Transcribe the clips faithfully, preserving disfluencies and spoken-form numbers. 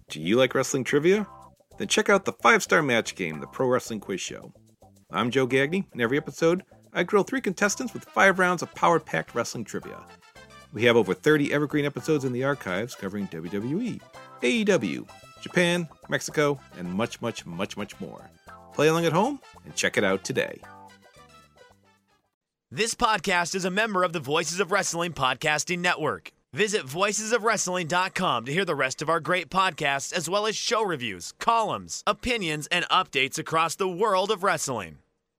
Do you like wrestling trivia? Then check out the five-star match game, the Pro Wrestling Quiz Show. I'm Joe Gagney, and every episode, I grill three contestants with five rounds of power-packed wrestling trivia. We have over thirty evergreen episodes in the archives covering W W E, A E W, Japan, Mexico, and much, much, much, much more. Play along at home and check it out today. This podcast is a member of the Voices of Wrestling Podcasting Network. Visit voices of wrestling dot com to hear the rest of our great podcasts, as well as show reviews, columns, opinions, and updates across the world of wrestling.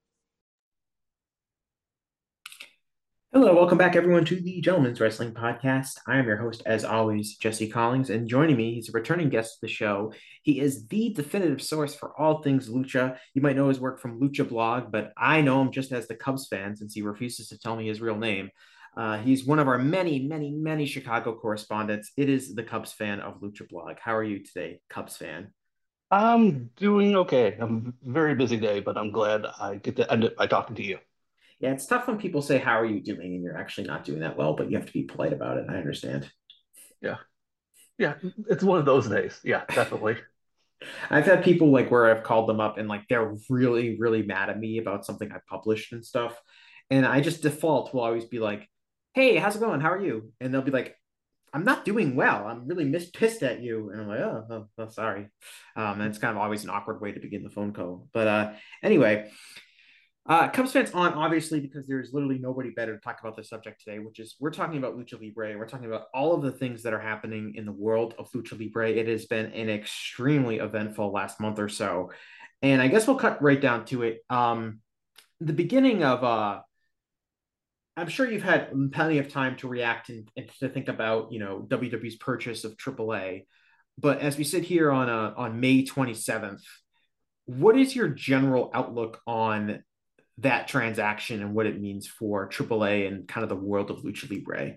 Hello, welcome back everyone to the Gentleman's Wrestling Podcast. I am your host, as always, Jesse Collins, and joining me, he's a returning guest of the show. He is the definitive source for all things Lucha. You might know his work from Lucha Blog, but I know him just as the Cubs fan since he refuses to tell me his real name. Uh, he's one of our many, many, many Chicago correspondents. It is the Cubs fan of Lucha Blog. How are you today, Cubs fan? I'm doing okay. I'm a very busy day, but I'm glad I get to end it by talking to you. Yeah, it's tough when people say, how are you doing? And you're actually not doing that well, but you have to be polite about it. I understand. Yeah. Yeah, it's one of those days. Yeah, definitely. I've had people like where I've called them up and like they're really, really mad at me about something I published and stuff. And I just default will always be like, hey, how's it going? How are you? And they'll be like, I'm not doing well. I'm really mis- pissed at you. And I'm like, oh, oh, oh sorry. Um, and it's kind of always an awkward way to begin the phone call. But uh, anyway, uh, Cubs fans on, obviously, because there's literally nobody better to talk about this subject today, which is we're talking about Lucha Libre. We're talking about all of the things that are happening in the world of Lucha Libre. It has been an extremely eventful last month or so. And I guess we'll cut right down to it. Um, the beginning of... Uh, I'm sure you've had plenty of time to react and, and to think about, you know, W W E's purchase of triple A. But as we sit here on uh, on May twenty-seventh, what is your general outlook on that transaction and what it means for triple A and kind of the world of Lucha Libre?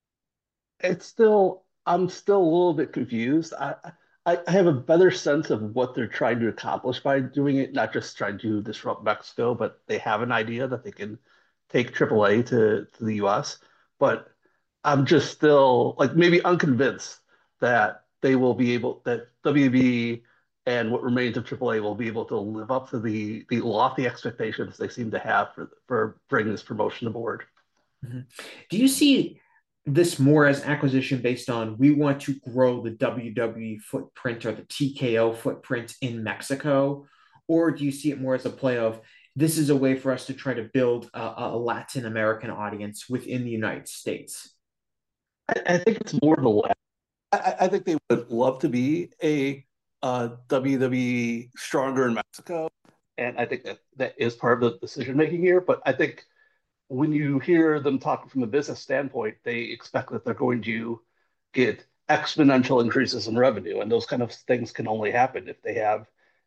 It's still, I'm still a little bit confused. I, I, I have a better sense of what they're trying to accomplish by doing it, not just trying to disrupt Mexico, but they have an idea that they can take triple A to, to the U S. But I'm just still like maybe unconvinced that they will be able, that W W E and what remains of triple A will be able to live up to the the lofty expectations they seem to have for for bringing this promotion aboard. Mm-hmm. Do you see this more as acquisition based on we want to grow the W W E footprint or the T K O footprint in Mexico? Or do you see it more as a play of this is a way for us to try to build a, a Latin American audience within the United States? I, I think it's more the latter. I, I think they would love to be a uh, W W E stronger in Mexico, and I think that that is part of the decision making here. But I think when you hear them talking from a business standpoint, they expect that they're going to get exponential increases in revenue, and those kind of things can only happen if they have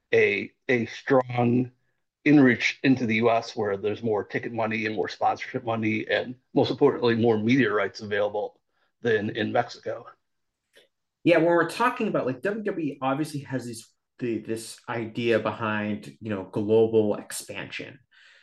a a strong in-reach into the U S where there's more ticket money and more sponsorship money, and most importantly, more media rights available than in Mexico. Yeah, when we're talking about like W W E obviously has this the, this idea behind, you know, global expansion.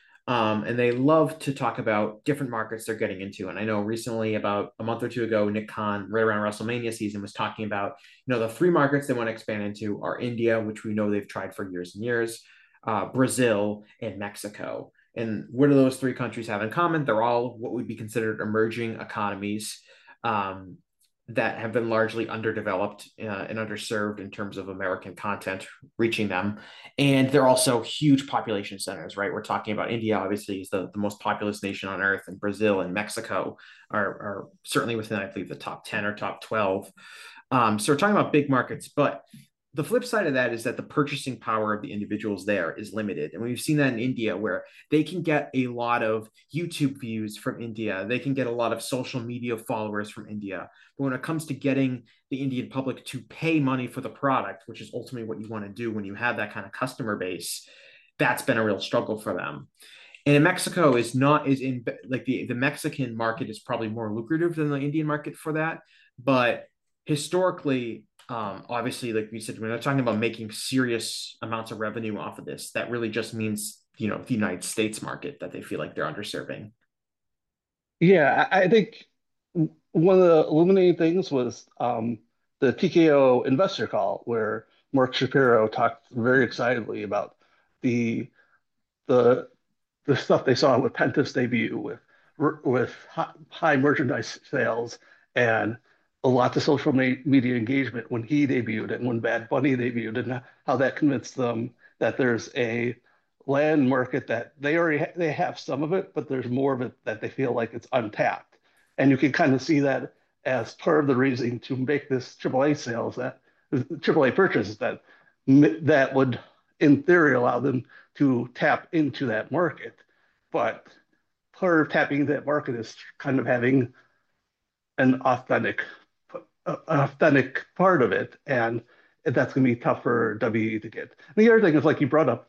Um, and they love to talk about different markets they're getting into. And I know recently, about a month or two ago, Nick Khan, right around WrestleMania season, was talking about, you know, the three markets they want to expand into are India, which we know they've tried for years and years, uh, Brazil, and Mexico. And what do those three countries have in common? They're all what would be considered emerging economies um, that have been largely underdeveloped uh, and underserved in terms of American content reaching them. And they're also huge population centers, right? We're talking about India, obviously, is the, the most populous nation on earth, and Brazil and Mexico are, are certainly within, I believe, the top ten or top twelve. Um, so we're talking about big markets, but the flip side of that is that the purchasing power of the individuals there is limited. And we've seen that in India, where they can get a lot of YouTube views from India. They can get a lot of social media followers from India. But when it comes to getting the Indian public to pay money for the product, which is ultimately what you want to do when you have that kind of customer base, that's been a real struggle for them. And in Mexico is not is in like the, the Mexican market is probably more lucrative than the Indian market for that. But historically, Um, obviously, like we said, we're not talking about making serious amounts of revenue off of this. That really just means, you know, the United States market that they feel like they're underserving. Yeah, I I think one of the illuminating things was um, the T K O investor call where Mark Shapiro talked very excitedly about the the the stuff they saw with Penta's debut, with with high merchandise sales and a lot of social media engagement when he debuted and when Bad Bunny debuted, and how that convinced them that there's a land market that they already ha- they have some of it, but there's more of it that they feel like it's untapped, and you can kind of see that as part of the reason to make this triple A sales that triple A purchases that that would in theory allow them to tap into that market. But part of tapping into that market is kind of having an authentic authentic part of it. And that's going to be tough for W W E to get. And the other thing is, like you brought up,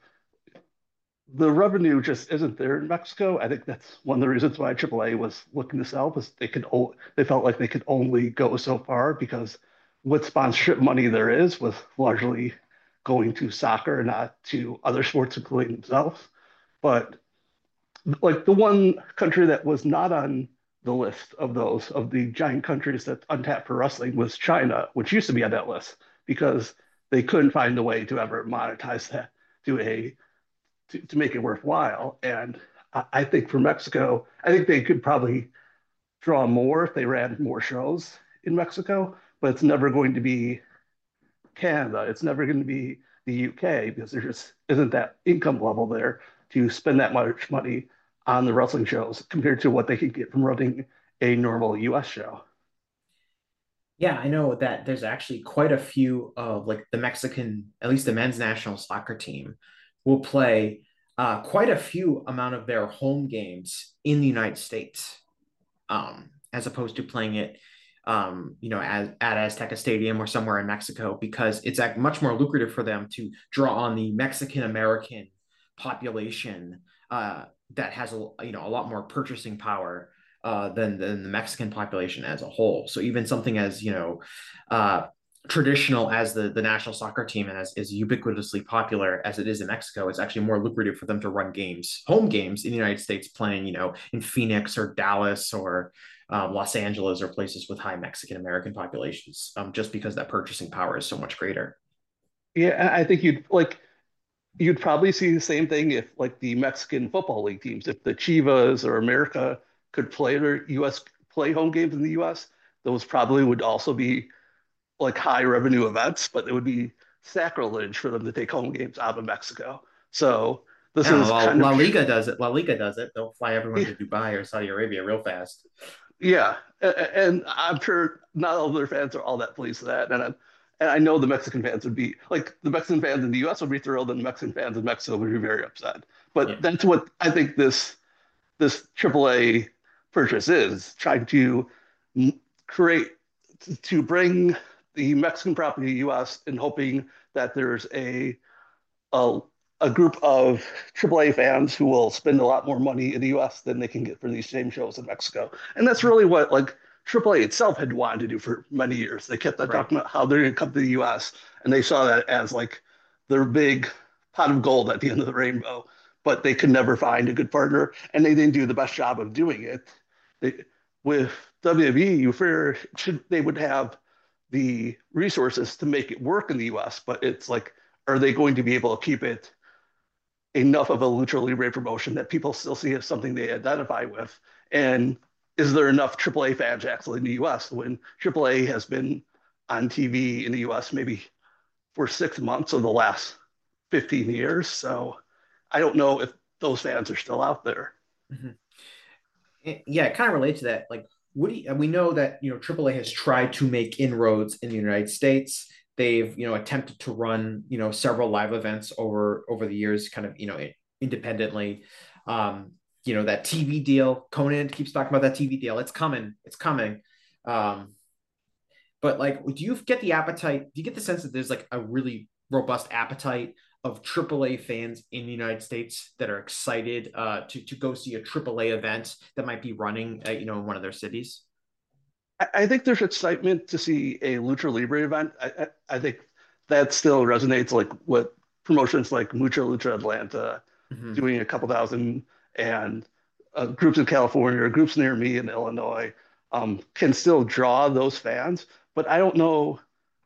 the revenue just isn't there in Mexico. I think that's one of the reasons why triple A was looking to sell, was they could o- they felt like they could only go so far because what sponsorship money there is was largely going to soccer, not to other sports, including themselves. But like the one country that was not on the list of those of the giant countries that's untapped for wrestling was China, which used to be on that list because they couldn't find a way to ever monetize that to a to, to make it worthwhile. And I, I think for Mexico, I think they could probably draw more if they ran more shows in Mexico, but it's never going to be Canada. It's never going to be the U K because there just isn't that income level there to spend that much money on the wrestling shows compared to what they could get from running a normal U S show. Yeah, I know that there's actually quite a few of like the Mexican, at least the men's national soccer team, will play uh, quite a few amount of their home games in the United States, um, as opposed to playing it, um, you know, as, at Azteca Stadium or somewhere in Mexico, because it's like much more lucrative for them to draw on the Mexican American population uh, that has a you know a lot more purchasing power uh, than than the Mexican population as a whole. So even something as you know uh, traditional as the the national soccer team and as is ubiquitously popular as it is in Mexico, it's actually more lucrative for them to run games, home games in the United States, playing you know in Phoenix or Dallas or um, Los Angeles or places with high Mexican American populations, um, just because that purchasing power is so much greater. Yeah, I think you'd like you'd probably see the same thing if like the Mexican football league teams, if the Chivas or America could play their U S play home games in the U S, those probably would also be like high revenue events, but it would be sacrilege for them to take home games out of Mexico. So this Yeah, is well, kind of La Liga does it. La Liga does it. They'll fly everyone to Dubai or Saudi Arabia real fast. yeah, and I'm sure not all their fans are all that pleased with that, and I, and I know the Mexican fans would be like the Mexican fans in the U S would be thrilled, and the Mexican fans in Mexico would be very upset. Yeah. But that's what I think this this triple A purchase is trying to create to bring the Mexican property to the U S and hoping that there's a a, a group of triple A fans who will spend a lot more money in the U S than they can get for these same shows in Mexico. And that's really what like triple A itself had wanted to do for many years. They kept on Right. talking about how they're going to come to the U S, and they saw that as like their big pot of gold at the end of the rainbow. But they could never find a good partner, and they didn't do the best job of doing it. They, with W W E, you figure should they would have the resources to make it work in the U S, but it's like, are they going to be able to keep it enough of a lucha libre promotion that people still see as something they identify with? And is there enough triple A fans actually in the U S when triple A has been on T V in the U S maybe for six months of the last fifteen years? So I don't know if those fans are still out there. Mhm. Yeah, it kind of relates to that. Like, what do you, we know that you know triple A has tried to make inroads in the United States. They've you know attempted to run you know several live events over over the years, kind of you know independently. Um, you know that T V deal. Conan keeps talking about that T V deal. It's coming. It's coming. Um, but like, do you get the appetite? Do you get the sense that there's like a really robust appetite of triple A fans in the United States that are excited uh, to to go see a triple A event that might be running, uh, you know, in one of their cities? I, I think there's excitement to see a Lucha Libre event. I, I, I think that still resonates like with promotions like Mucha Lucha Atlanta Mm-hmm. doing a couple thousand and uh, groups in California or groups near me in Illinois um, can still draw those fans. But I don't know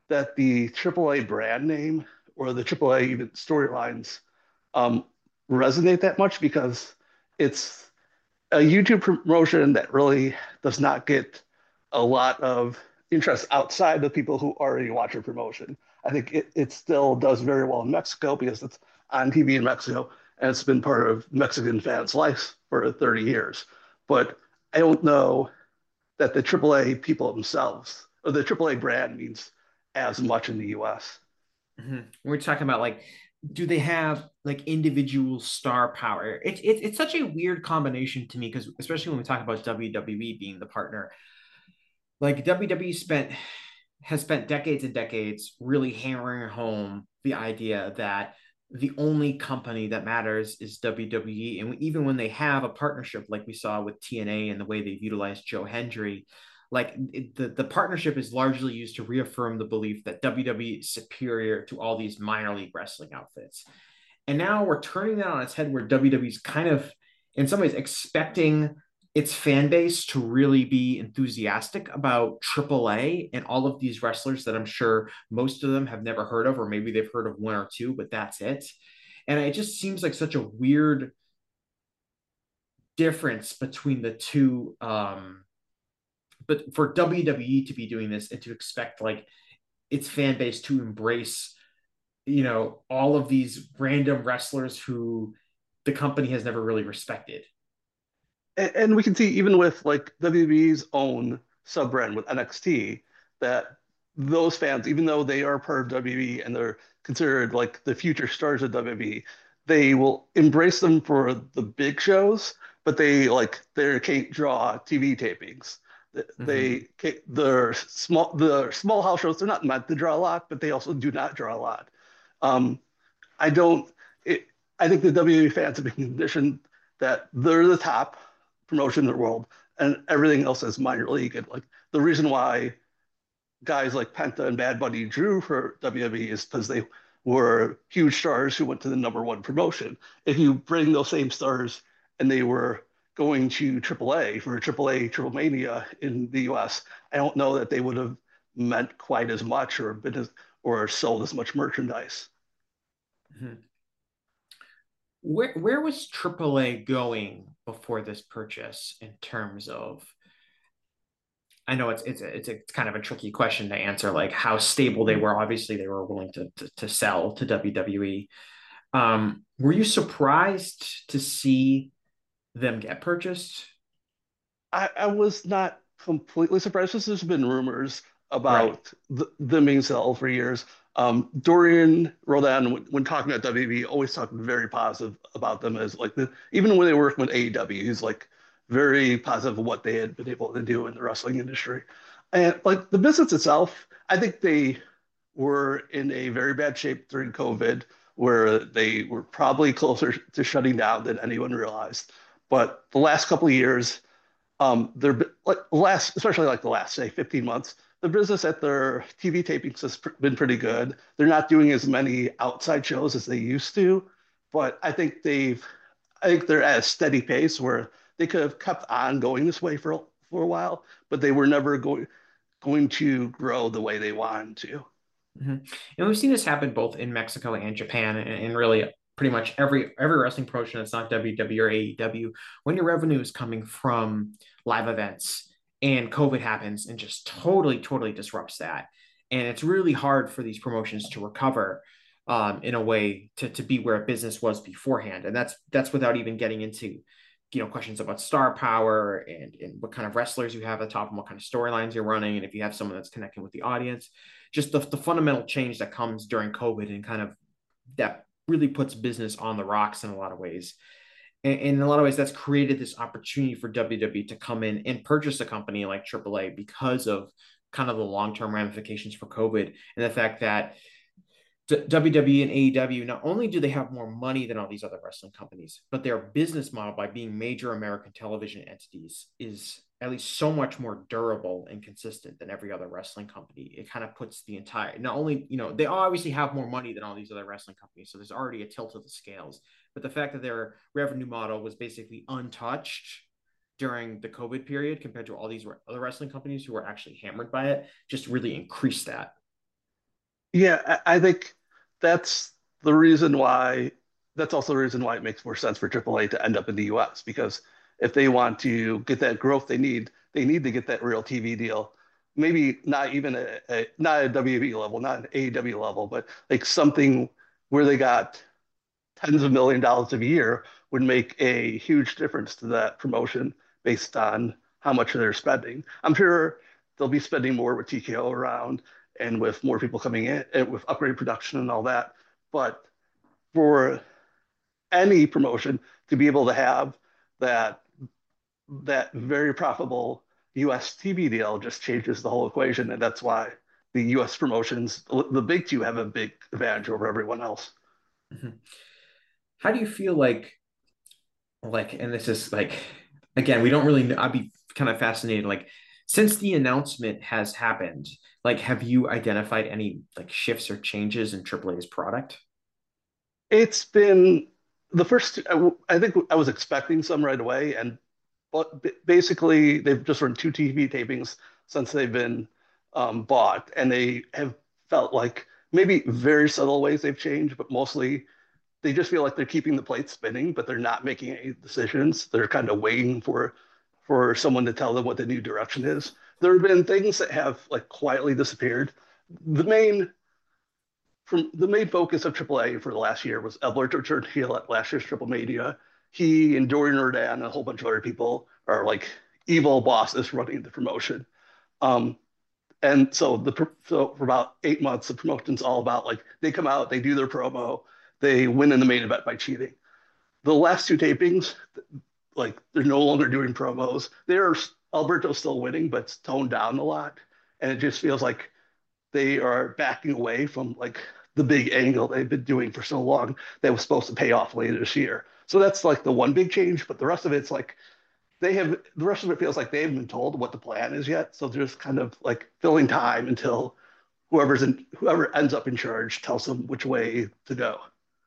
that the triple A brand name or the triple A even storylines um, resonate that much because it's a YouTube promotion that really does not get a lot of interest outside the people who already watch your promotion. I think it, it still does very well in Mexico because it's on T V in Mexico and it's been part of Mexican fans' lives for thirty years. But I don't know that the triple A people themselves or the triple A brand means as much in the U S. Mm-hmm. We're talking about like, do they have like individual star power? It's it, it's such a weird combination to me because especially when we talk about W W E being the partner, like W W E spent has spent decades and decades really hammering home the idea that the only company that matters is W W E. And even when they have a partnership like we saw with T N A and the way they've utilized Joe Hendry, like it, the, the partnership is largely used to reaffirm the belief that W W E is superior to all these minor league wrestling outfits. And now we're turning that on its head where W W E is kind of, in some ways, expecting its fan base to really be enthusiastic about triple A and all of these wrestlers that I'm sure most of them have never heard of, or maybe they've heard of one or two, but that's it. And it just seems like such a weird difference between the two. Um, but for W W E to be doing this and to expect like its fan base to embrace, you know, all of these random wrestlers who the company has never really respected. And, and we can see even with like W W E's own sub brand with N X T that those fans, even though they are part of W W E and they're considered like the future stars of W W E, they will embrace them for the big shows, but they like they can't draw T V tapings. Mm-hmm. They the small the small house shows, they're not meant to draw a lot, but they also do not draw a lot. Um, I don't. It, I think the W W E fans have been conditioned that they're the top promotion in the world, and everything else is minor league. And like the reason why guys like Penta and Bad Bunny drew for W W E is because they were huge stars who went to the number one promotion. If you bring those same stars and they were going to triple A for triple A Triple Mania in the U S, I don't know that they would have meant quite as much or been as, or sold as much merchandise. Mm-hmm. Where where was triple A going before this purchase in terms of? I know it's it's a, it's a, it's kind of a tricky question to answer. Like how stable they were. Obviously, they were willing to to, to sell to W W E. Um, were you surprised to see them get purchased? I, I was not completely surprised because there's been rumors Right. about the, them being sold for years. Um, Dorian Rodan, when, when talking about W W E, always talked very positive about them as like the, even when they were working with A E W, he's like very positive of what they had been able to do in the wrestling industry. And like the business itself, I think they were in a very bad shape during COVID, where they were probably closer to shutting down than anyone realized. But the last couple of years, um, they're like last, especially like the last say fifteen months, the business at their T V tapings has pr- been pretty good. They're not doing as many outside shows as they used to, but I think they've, I think they're at a steady pace where they could have kept on going this way for for a while, but they were never going going to grow the way they wanted to. Mm-hmm. And we've seen this happen both in Mexico and Japan, and, and really pretty much every every wrestling promotion that's not W W E or A E W. When your revenue is coming from live events and COVID happens and just totally totally disrupts that, and it's really hard for these promotions to recover um, in a way to to be where a business was beforehand, and that's that's without even getting into you know questions about star power and, and what kind of wrestlers you have at the top and what kind of storylines you're running and if you have someone that's connecting with the audience, just the, the fundamental change that comes during COVID and kind of that really puts business on the rocks in a lot of ways. And, and in a lot of ways, that's created this opportunity for W W E to come in and purchase a company like triple A because of kind of the long-term ramifications for COVID and the fact that W W E and A E W, not only do they have more money than all these other wrestling companies, but their business model by being major American television entities is at least so much more durable and consistent than every other wrestling company. It kind of puts the entire, not only, you know, they obviously have more money than all these other wrestling companies. So there's already a tilt of the scales, but the fact that their revenue model was basically untouched during the COVID period compared to all these other wrestling companies who were actually hammered by it just really increased that. Yeah, I, I think that's the reason why. That's also the reason why it makes more sense for triple A to end up in the U S because if they want to get that growth they need, they need to get that real T V deal. Maybe not even a, a not a W W E level, not an A E W level, but like something where they got tens of million dollars a year would make a huge difference to that promotion based on how much they're spending. I'm sure they'll be spending more with T K O around and with more people coming in and with upgrade production and all that. But for any promotion to be able to have that that very profitable U S T V deal just changes the whole equation, and that's why the U S promotions, the big two, have a big advantage over everyone else. Mhm. How do you feel like like, and this is like, again, we don't really know. I'd be kind of fascinated. Like, since the announcement has happened, like, have you identified any like shifts or changes in triple A's product? It's been the first. I think I was expecting some right away, and but basically they've just run two T V tapings since they've been um, bought, and they have felt like maybe very subtle ways they've changed, but mostly they just feel like they're keeping the plate spinning, but they're not making any decisions. They're kind of waiting for for someone to tell them what the new direction is. There have been things that have like quietly disappeared. The main from the main focus of triple A for the last year was Alberto turned heel at last year's Triple Mania. He and Dorian Rodan and a whole bunch of other people are like evil bosses running the promotion. Um, and so the so for about eight months, the promotion's all about like they come out, they do their promo, they win in the main event by cheating. The last two tapings, like they're no longer doing promos. They're Alberto's still winning, but it's toned down a lot, and it just feels like they are backing away from like the big angle they've been doing for so long that was supposed to pay off later this year. So that's like the one big change, but the rest of it's like they have the rest of it feels like they haven't been told what the plan is yet. So they're just kind of like filling time until whoever's in whoever ends up in charge tells them which way to go.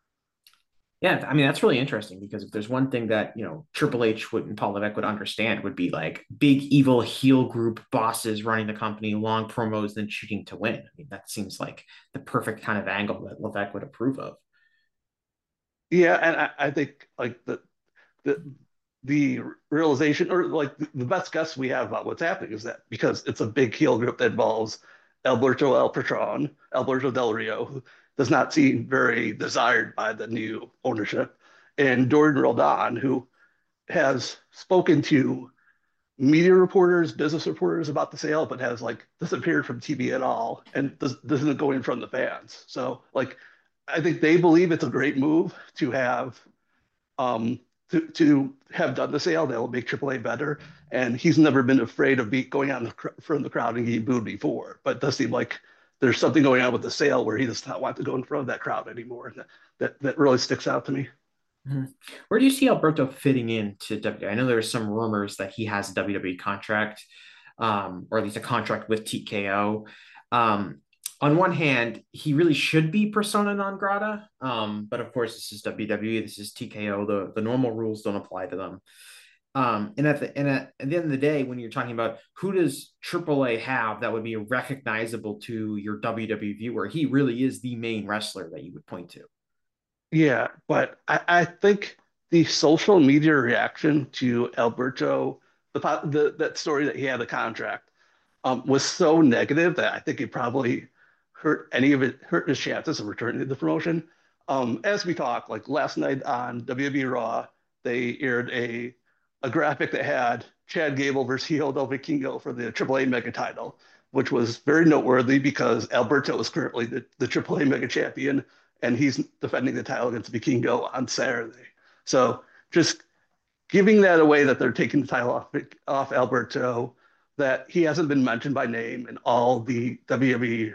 Yeah, I mean that's really interesting because if there's one thing that you know Triple H would and Paul Levesque would understand would be like big evil heel group bosses running the company, long promos, then shooting to win. I mean that seems like the perfect kind of angle that Levesque would approve of. Yeah, and I, I think like the the the realization or like the best guess we have about what's happening is that because it's a big heel group that involves Alberto El Patron, Alberto Del Rio, who does not seem very desired by the new ownership, and Dorian Roldan, who has spoken to media reporters, business reporters about the sale, but has like disappeared from T V at all and does, isn't going from the fans. So like I think they believe it's a great move to have um, to, to have done the sale. That'll make triple A better. And he's never been afraid of be, going out in front of the crowd and getting booed before. But it does seem like there's something going on with the sale where he does not want to go in front of that crowd anymore. That that, that really sticks out to me. Mhm. Where do you see Alberto fitting into W W E? I know there were some rumors that he has a W W E contract, um, or at least a contract with T K O. Um, on one hand, he really should be persona non grata, um, but of course, this is W W E, this is T K O. The the normal rules don't apply to them. Um, and at the and at, at the end of the day, when you're talking about who does triple A have that would be recognizable to your W W E viewer, he really is the main wrestler that you would point to. Yeah, but I, I think the social media reaction to Alberto, the, the that story that he had a contract, um, was so negative that I think it probably hurt any of it, hurt his chances of returning to the promotion. Um, as we talk, like last night on W W E Raw, they aired a a graphic that had Chad Gable versus Hijo del Vikingo for the triple A Mega title, which was very noteworthy because Alberto is currently the, the triple A Mega champion and he's defending the title against Vikingo on Saturday. So just giving that away that they're taking the title off off Alberto, that he hasn't been mentioned by name in all the W W E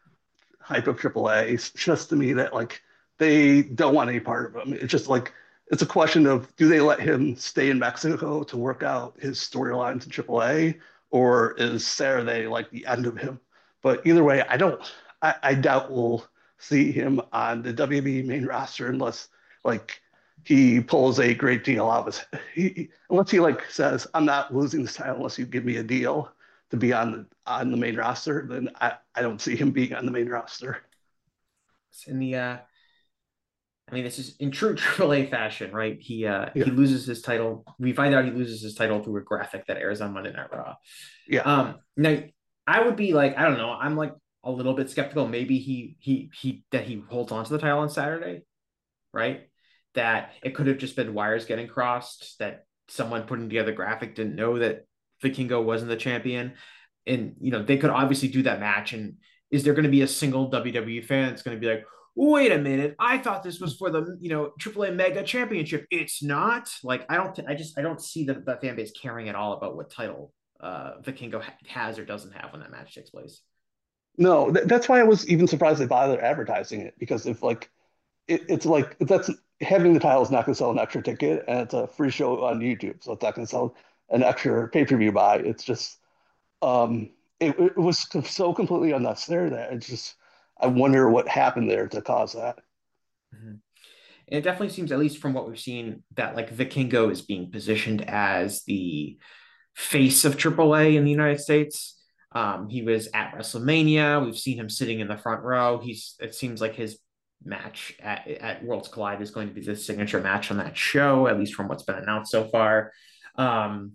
hype of triple A. It's just to me that like they don't want any part of him. It's just like it's a question of do they let him stay in Mexico to work out his storylines in triple A, or is Saturday like the end of him? But either way, I don't. I, I doubt we'll see him on the W W E main roster unless like he pulls a great deal out of his. He, unless he like says, "I'm not losing this title unless you give me a deal to be on the on the main roster," then I, I don't see him being on the main roster. in the uh I mean, this is in true Triple A fashion, right? He uh he Yeah. loses his title. We find out he loses his title through a graphic that airs on Monday Night Raw. Yeah. Um, now I would be like, I don't know, I'm like a little bit skeptical. Maybe he he he that he holds on to the title on Saturday, right? That it could have just been wires getting crossed, that someone putting together graphic didn't know that Vikingo wasn't the champion. And you know, they could obviously do that match. And is there going to be a single W W E fan that's going to be like, wait a minute, I thought this was for the you know Triple A Mega Championship. It's not. Like I don't, I just I don't see the, the fan base caring at all about what title uh Vikingo ha- has or doesn't have when that match takes place. No, th that's why I was even surprised they bothered advertising it because if like it, it's like that's having the title is not going to sell an extra ticket and it's a free show on YouTube, so it's not going to sell an extra pay-per-view buy. It's just um it, it was so completely unnecessary that it's just I wonder what happened there to cause that. Mm-hmm. And it definitely seems, at least from what we've seen, that like Vikingo is being positioned as the face of Triple A in the United States. Um, he was at WrestleMania. We've seen him sitting in the front row. He's. It seems like his match at, at Worlds Collide is going to be the signature match on that show, at least from what's been announced so far. Um,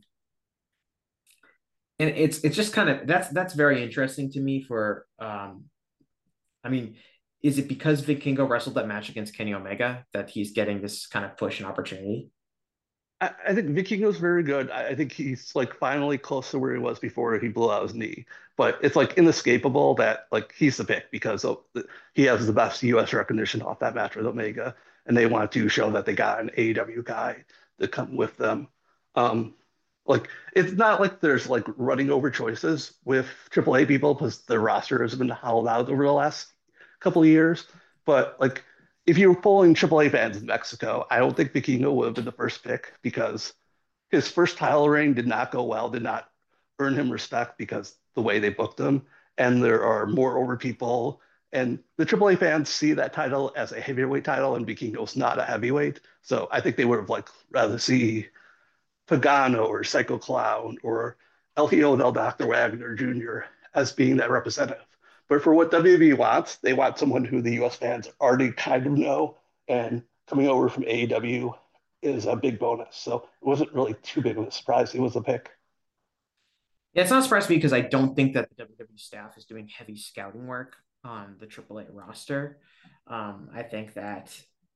and it's it's just kind of that's that's very interesting to me. For um, I mean, is it because Vikingo wrestled that match against Kenny Omega that he's getting this kind of push and opportunity? I, I think Vikingo's very good. I, I think he's like finally close to where he was before he blew out his knee. But it's like inescapable that like he's the pick because of the, he has the best U S recognition off that match with Omega, and they want to show that they got an A E W guy to come with them. Um, like it's not like there's like running over choices with Triple A people because the roster has been hollowed out over the last couple of years. But like if you were polling Triple A fans in Mexico, I don't think Vikingo would have been the first pick because his first title reign did not go well, did not earn him respect because the way they booked him. And there are more over people. And the Triple A fans see that title as a heavyweight title, and Vikingo's not a heavyweight. So I think they would have like rather see Pagano or Psycho Clown or El Hijo del Doctor Wagner Junior as being that representative. But for what W W E wants, they want someone who the U S fans already kind of know, and coming over from A E W is a big bonus. So it wasn't really too big of a surprise. He was a pick. Yeah, it's not surprising me because I don't think that the W W E staff is doing heavy scouting work on the Triple A roster. Um, I think that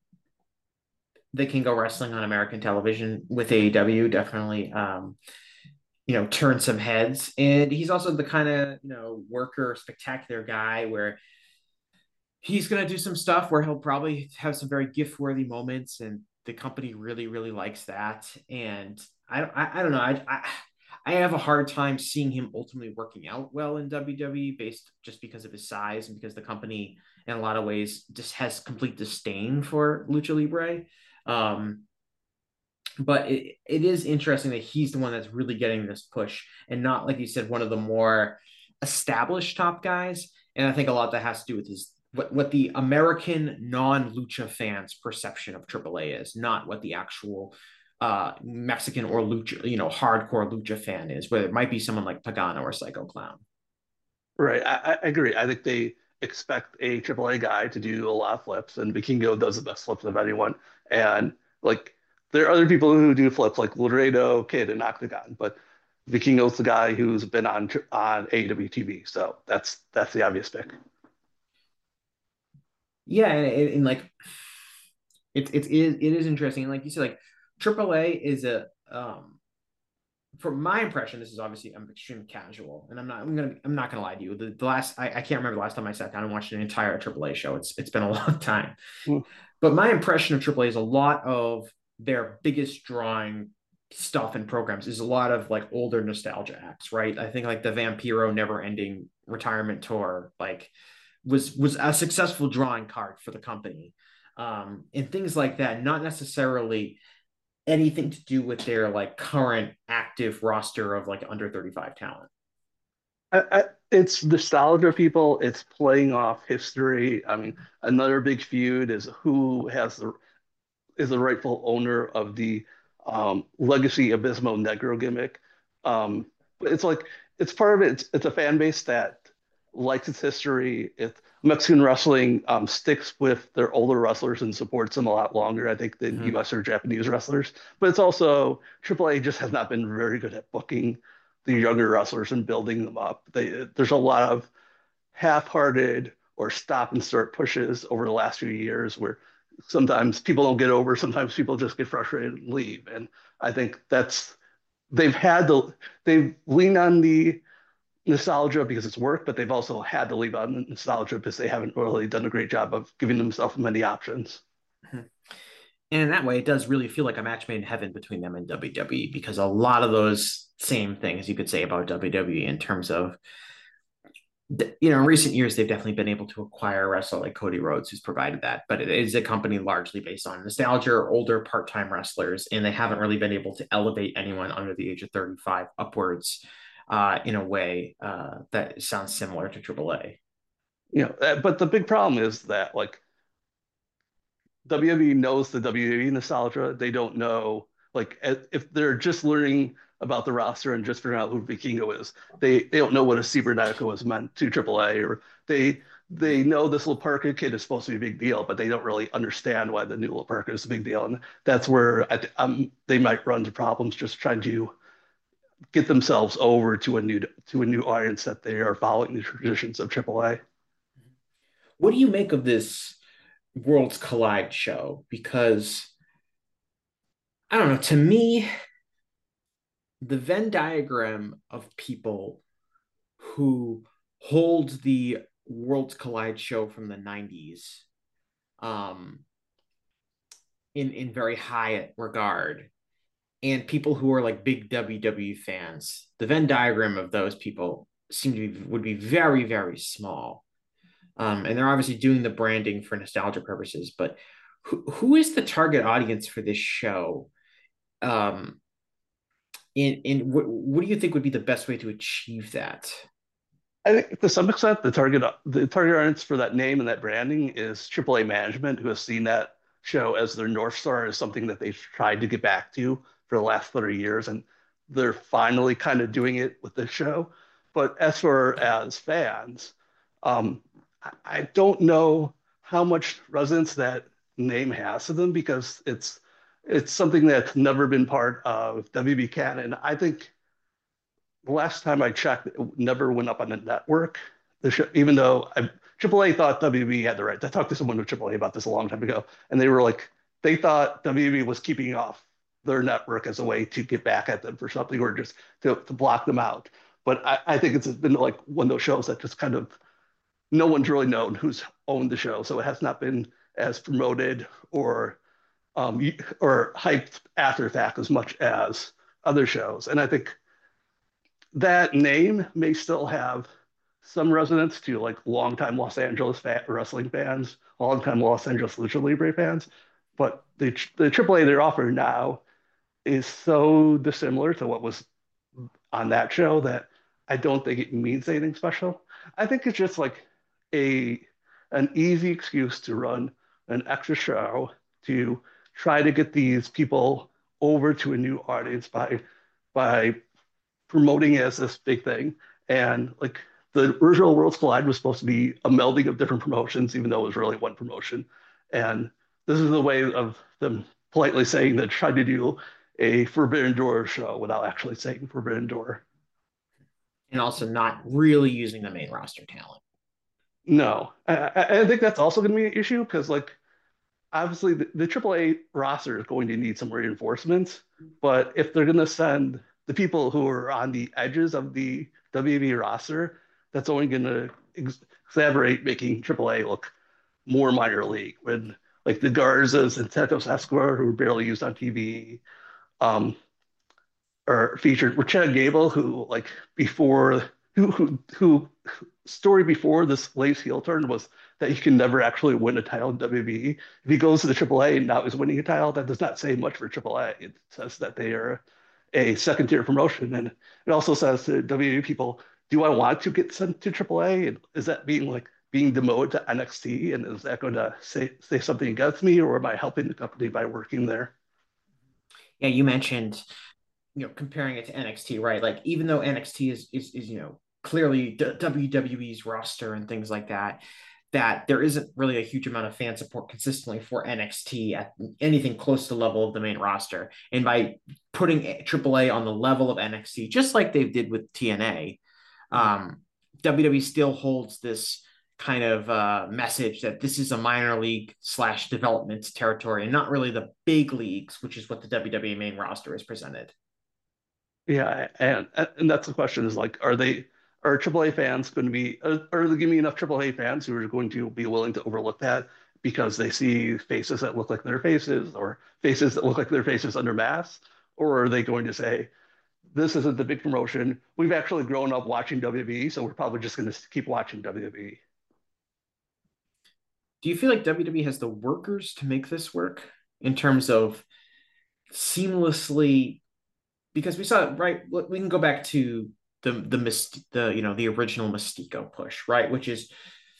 they can go wrestling on American television with A E W definitely, um, you know, turn some heads. And he's also the kind of, you know, worker, spectacular guy where he's going to do some stuff where he'll probably have some very gift worthy moments. And the company really, really likes that. And I, I, I don't know. I, I, I have a hard time seeing him ultimately working out well in W W E based just because of his size and because the company, in a lot of ways, just has complete disdain for Lucha Libre. Um, but it, it is interesting that he's the one that's really getting this push and not, like you said, one of the more established top guys. And I think a lot of that has to do with his what, what the American non-lucha fans perception of Triple A is, not what the actual uh, Mexican or lucha, you know, hardcore lucha fan is, where it might be someone like Pagano or Psycho Clown. Right. I, I agree. I think they expect a Triple A guy to do a lot of flips, and Vikingo does the best flips of anyone. And like there are other people who do flips like Laredo, Kid, and Octagon, but Vikingo's the guy who's been on on A E W T V. So that's that's the obvious pick. Yeah, and, and like it's it's it is, it is interesting. And like you said, like Triple A is a um from my impression, this is obviously I'm extremely casual, and I'm not I'm gonna I'm not gonna lie to you. The, the last I, I can't remember the last time I sat down and watched an entire Triple A show. It's it's been a long time, Mm. but my impression of Triple A is a lot of their biggest drawing stuff and programs is a lot of like older nostalgia acts, right? I think like the Vampiro Never Ending Retirement Tour, like was was a successful drawing card for the company, um, and things like that. Not necessarily anything to do with their like current active roster of like under thirty-five talent. I, I, it's nostalgia, people. It's playing off history. I mean, another big feud is who has the is the rightful owner of the um, Legacy Abismo Negro gimmick. Um, but it's like it's part of it. It's, it's a fan base that likes its history. It Mexican wrestling um, sticks with their older wrestlers and supports them a lot longer, I think, than Mhm. U S or Japanese wrestlers. But it's also Triple A just has not been very good at booking the younger wrestlers and building them up. They, there's a lot of half-hearted or stop and start pushes over the last few years where sometimes people don't get over, sometimes people just get frustrated and leave. And I think that's they've had to they've leaned on the nostalgia because it's worked, but they've also had to leave on the nostalgia because they haven't really done a great job of giving themselves many options. Mhm. And in that way, it does really feel like a match made in heaven between them and W W E, because a lot of those same things you could say about W W E in terms of, you know, in recent years, they've definitely been able to acquire a wrestler like Cody Rhodes, who's provided that. But it is a company largely based on nostalgia or older part time wrestlers, and they haven't really been able to elevate anyone under the age of thirty-five upwards uh, in a way uh, that sounds similar to Triple A. You know, uh, but the big problem is that like W W E knows the W W E nostalgia. They don't know like if they're just learning about the roster and just figuring out who Vikingo is, they they don't know what a Cibernetico was meant to Triple A, or they they know this Laparca kid is supposed to be a big deal, but they don't really understand why the new Laparca is a big deal, and that's where I, um, they might run into problems just trying to get themselves over to a new to a new audience that they are following the traditions of Triple A. What do you make of this Worlds Collide show? Because I don't know, to me, the Venn diagram of people who hold the Worlds Collide show from the nineties um, in, in very high regard, and people who are like big W W E fans, the Venn diagram of those people seem to be would be very, very small. Um, and they're obviously doing the branding for nostalgia purposes, but who, who is the target audience for this show? Um, and and what, what do you think would be the best way to achieve that? I think to some extent the target the target audience for that name and that branding is Triple A management who has seen that show as their North Star as something that they've tried to get back to for the last thirty years, and they're finally kind of doing it with this show. But as for as fans, um, I, I don't know how much resonance that name has to them because it's it's something that's never been part of W B canon. I think the last time I checked, it never went up on the network. The show, even though I, Triple A thought W W E had the rights. I talked to someone with Triple A about this a long time ago, and they were like, they thought W W E was keeping off their network as a way to get back at them for something or just to, to block them out. But I, I think it's been like one of those shows that just kind of no one's really known who's owned the show, so it has not been as promoted or um, or hyped after the fact as much as other shows. And I think that name may still have some resonance to like longtime Los Angeles fa- wrestling fans, longtime Los Angeles Lucha Libre fans, but the the Triple A they're offering now is so dissimilar to what was on that show that I don't think it means anything special. I think it's just like a an easy excuse to run an extra show to try to get these people over to a new audience by by promoting it as this big thing. And like the original Worlds Collide was supposed to be a melding of different promotions, even though it was really one promotion. And this is a way of them politely saying that tried to do a Forbidden Door show without actually saying Forbidden Door. And also not really using the main roster talent. No, I, I think that's also going to be an issue because like obviously the, the Triple A roster is going to need some reinforcements, but if they're going to send the people who are on the edges of the W W E roster, that's only going to ex- exaggerate making Triple A look more minor league. When like the Garzas and Santos Escobar, who were barely used on T V, um, or featured were Chad Gable, who like before who who who story before this latest heel turn was that he can never actually win a title in W W E. If he goes to the Triple A and now is winning a title, that does not say much for Triple A. It says that they are a second tier promotion, and it also says to W W E people, "Do I want to get sent to Triple A? And is that being like being demoted to N X T? And is that going to say say something against me, or am I helping the company by working there?" Yeah, you mentioned, you know, comparing it to N X T, right? Like even though N X T is is is you know clearly W W E's roster and things like that, that there isn't really a huge amount of fan support consistently for N X T at anything close to the level of the main roster. And by putting triple A on the level of N X T, just like they did with T N A, um, W W E still holds this kind of uh, message that this is a minor league slash development territory and not really the big leagues, which is what the W W E main roster is presented. Yeah, and and that's the question is like, are they are triple A fans going to be are, are there going to be enough triple A fans who are going to be willing to overlook that because they see faces that look like their faces or faces that look like their faces under masks, or are they going to say this isn't the big promotion? We've actually grown up watching W W E, so we're probably just going to keep watching W W E. Do you feel like W W E has the workers to make this work in terms of seamlessly? Because we saw, right, we can go back to the the the you know the original Mystico push, right, which is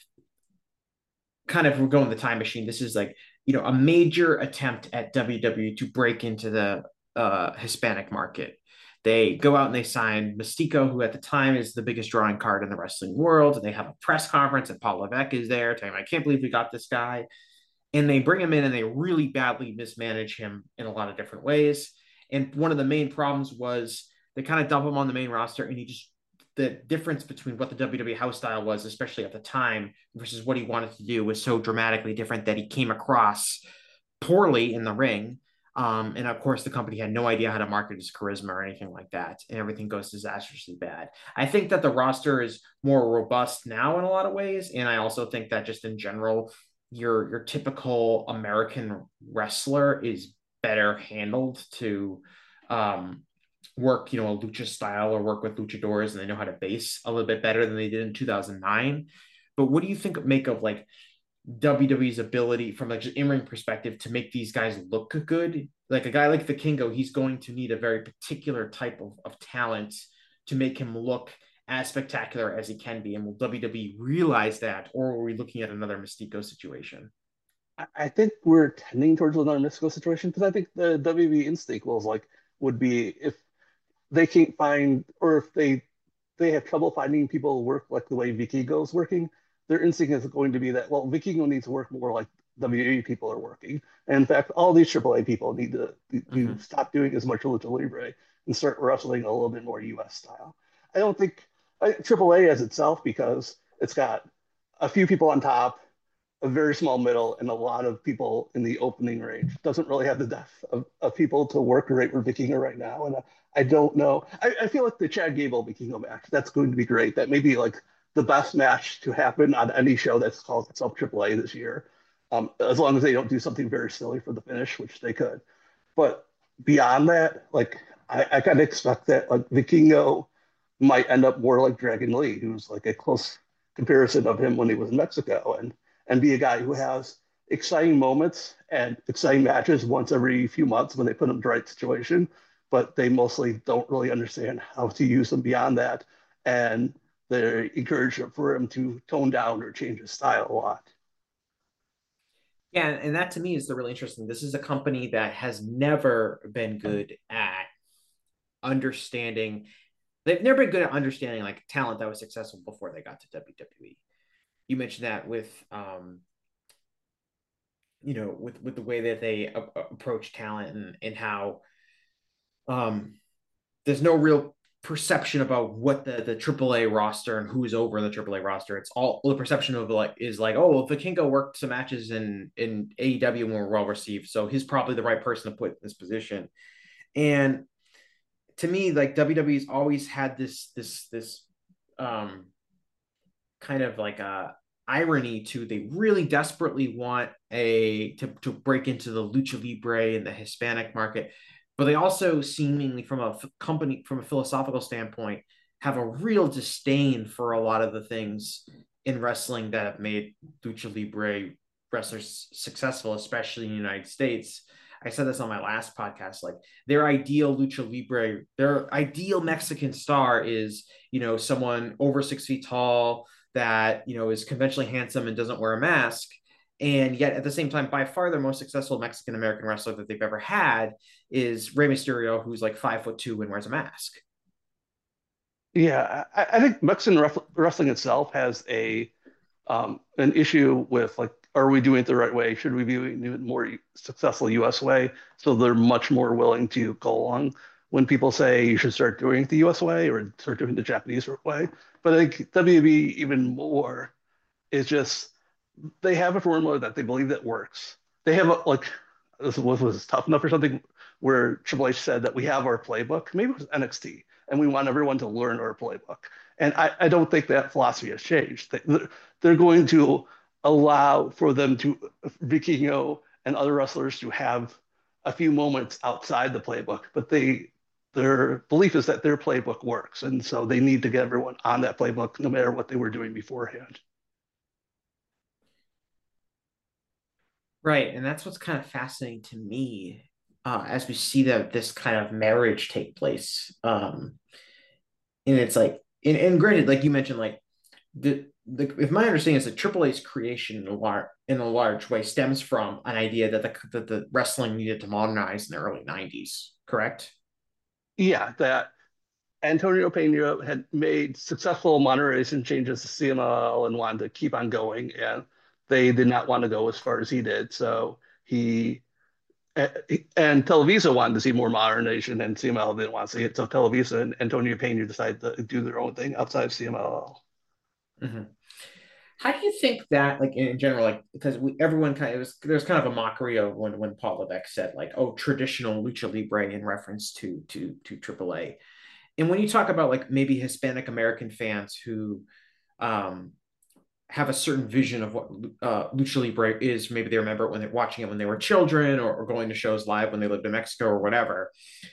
kind of, we're going the time machine. This is like, you know, a major attempt at W W E to break into the uh, Hispanic market. They go out and they sign Mystico, who at the time is the biggest drawing card in the wrestling world. And they have a press conference, and Paul Levesque is there telling him, I can't believe we got this guy. And they bring him in and they really badly mismanage him in a lot of different ways. And one of the main problems was they kind of dump him on the main roster, and he just, the difference between what the W W E house style was, especially at the time, versus what he wanted to do was so dramatically different that he came across poorly in the ring. Um, and of course, the company had no idea how to market his charisma or anything like that, and everything goes disastrously bad. I think that the roster is more robust now in a lot of ways, and I also think that just in general, your your typical American wrestler is better handled to um, work, you know, a lucha style or work with luchadors, and they know how to base a little bit better than they did in two thousand nine. But what do you think make of like W W E's ability from like an in-ring perspective to make these guys look good? Like a guy like the Kingo, he's going to need a very particular type of, of talent to make him look as spectacular as he can be. And will W W E realize that, or are we looking at another Mystico situation? I think we're tending towards another Mystico situation because I think the W W E instinct was like would be if they can't find, or if they they have trouble finding people who work like the way Vikingo is working, their instinct is going to be that, well, Vikingo needs to work more like W W E people are working. And in fact, all these triple A people need to, to mm-hmm. stop doing as much lucha libre and start wrestling a little bit more U S style. I don't think I, triple A as itself, because it's got a few people on top, a very small middle, and a lot of people in the opening range. Doesn't really have the depth of, of people to work right with Vikingo right now. And I, I don't know. I, I feel like the Chad Gable Vikingo match, that's going to be great. That may be like the best match to happen on any show that's called itself triple A this year. Um, as long as they don't do something very silly for the finish, which they could. But beyond that, like I, I kind of expect that like Vikingo might end up more like Dragon Lee, who's like a close comparison of him when he was in Mexico, and and be a guy who has exciting moments and exciting matches once every few months when they put him in the right situation, but they mostly don't really understand how to use them beyond that. And they're encouraged for him to tone down or change his style a lot. Yeah, and that to me is the really interesting. This is a company that has never been good at understanding. They've never been good at understanding like talent that was successful before they got to W W E. You mentioned that with, um, you know, with, with the way that they a- approach talent and, and how um, there's no real perception about what the, the triple A roster and who's over the triple A roster. It's all the perception of like, is like, oh, well, Vikingo worked some matches in, in A E W and were well received, so he's probably the right person to put in this position. And to me, like W W E's always had this, this, this um, kind of like a irony to, they really desperately want a to, to break into the lucha libre and the Hispanic market, but they also seemingly from a company from a philosophical standpoint have a real disdain for a lot of the things in wrestling that have made lucha libre wrestlers successful, especially in the United States. I said this on my last podcast, like their ideal lucha libre, their ideal Mexican star is, you know, someone over six feet tall that, you know, is conventionally handsome and doesn't wear a mask. And yet at the same time, by far the most successful Mexican-American wrestler that they've ever had is Rey Mysterio, who's like five foot two and wears a mask. Yeah, I, I think Mexican ref- wrestling itself has a um, an issue with like, are we doing it the right way? Should we be doing it more successful U S way? So they're much more willing to go along when people say you should start doing it the U S way or start doing it the Japanese way. But I think W W E even more is just they have a formula that they believe that works. They have a, like this was, was tough enough or something where Triple H said that we have our playbook. Maybe it was N X T, and we want everyone to learn our playbook. And I, I don't think that philosophy has changed. They, they're going to allow for them to Vikingo and other wrestlers to have a few moments outside the playbook, but they their belief is that their playbook works, and so they need to get everyone on that playbook, no matter what they were doing beforehand. Right, and that's what's kind of fascinating to me uh, as we see that this kind of marriage take place. Um, and it's like, and, and granted, like you mentioned, like the the if my understanding is that Triple A's creation in a large in a large way stems from an idea that the that the wrestling needed to modernize in the early nineties, correct? Yeah, that Antonio Pena had made successful moderation changes to C M L L and wanted to keep on going, and they did not want to go as far as he did. So he and Televisa wanted to see more modernization, and C M L L didn't want to see it. So Televisa and Antonio Pena decided to do their own thing outside of C M L L. Mm-hmm. How do you think that, like in general, like because we everyone kind of was there's kind of a mockery of when when Paul Levesque said like, oh, traditional lucha libre in reference to to to Triple A. And when you talk about like maybe Hispanic American fans who um have a certain vision of what uh, lucha libre is, maybe they remember it when they're watching it when they were children, or, or going to shows live when they lived in Mexico or whatever,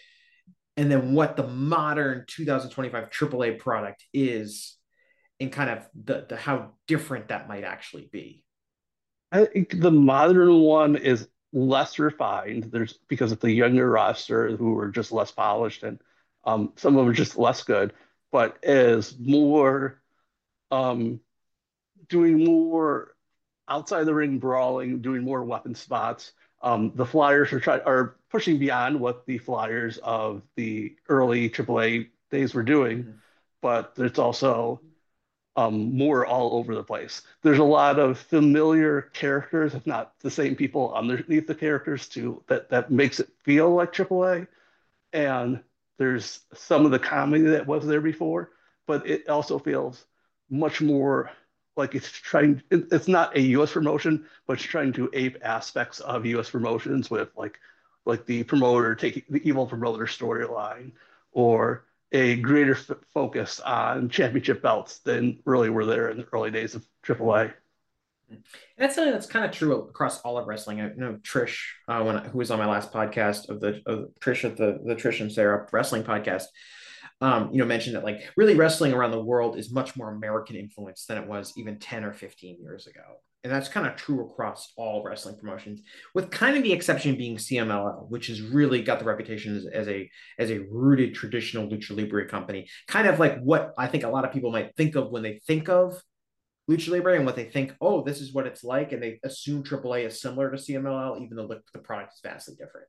and then what the modern two thousand twenty-five Triple A product is, and kind of the, the how different that might actually be. I think the modern one is less refined. There's because of the younger roster who are just less polished, and um, some of them are just less good, but is more um, doing more outside the ring brawling, doing more weapon spots. Um, the Flyers are trying are pushing beyond what the Flyers of the early Triple A days were doing, Mm-hmm. but it's also um, more all over the place. There's a lot of familiar characters, if not the same people underneath the characters, too, that that makes it feel like Triple A. And there's some of the comedy that was there before, but it also feels much more like it's trying. It, it's not a U S promotion, but it's trying to ape aspects of U S promotions with like like the promoter taking the evil promoter storyline, or a greater f- focus on championship belts than really were there in the early days of Triple A. And that's something that's kind of true across all of wrestling. I know Trish, uh, when who was on my last podcast of the of Trish at the the Trish and Sarah wrestling podcast, um, you know, mentioned that like really wrestling around the world is much more American influence than it was even ten or fifteen years ago. And that's kind of true across all wrestling promotions, with kind of the exception being C M L L, which has really got the reputation as, as a as a rooted traditional lucha libre company. Kind of like what I think a lot of people might think of when they think of lucha libre and what they think, oh, this is what it's like, and they assume Triple A is similar to C M L L, even though the, the product is vastly different.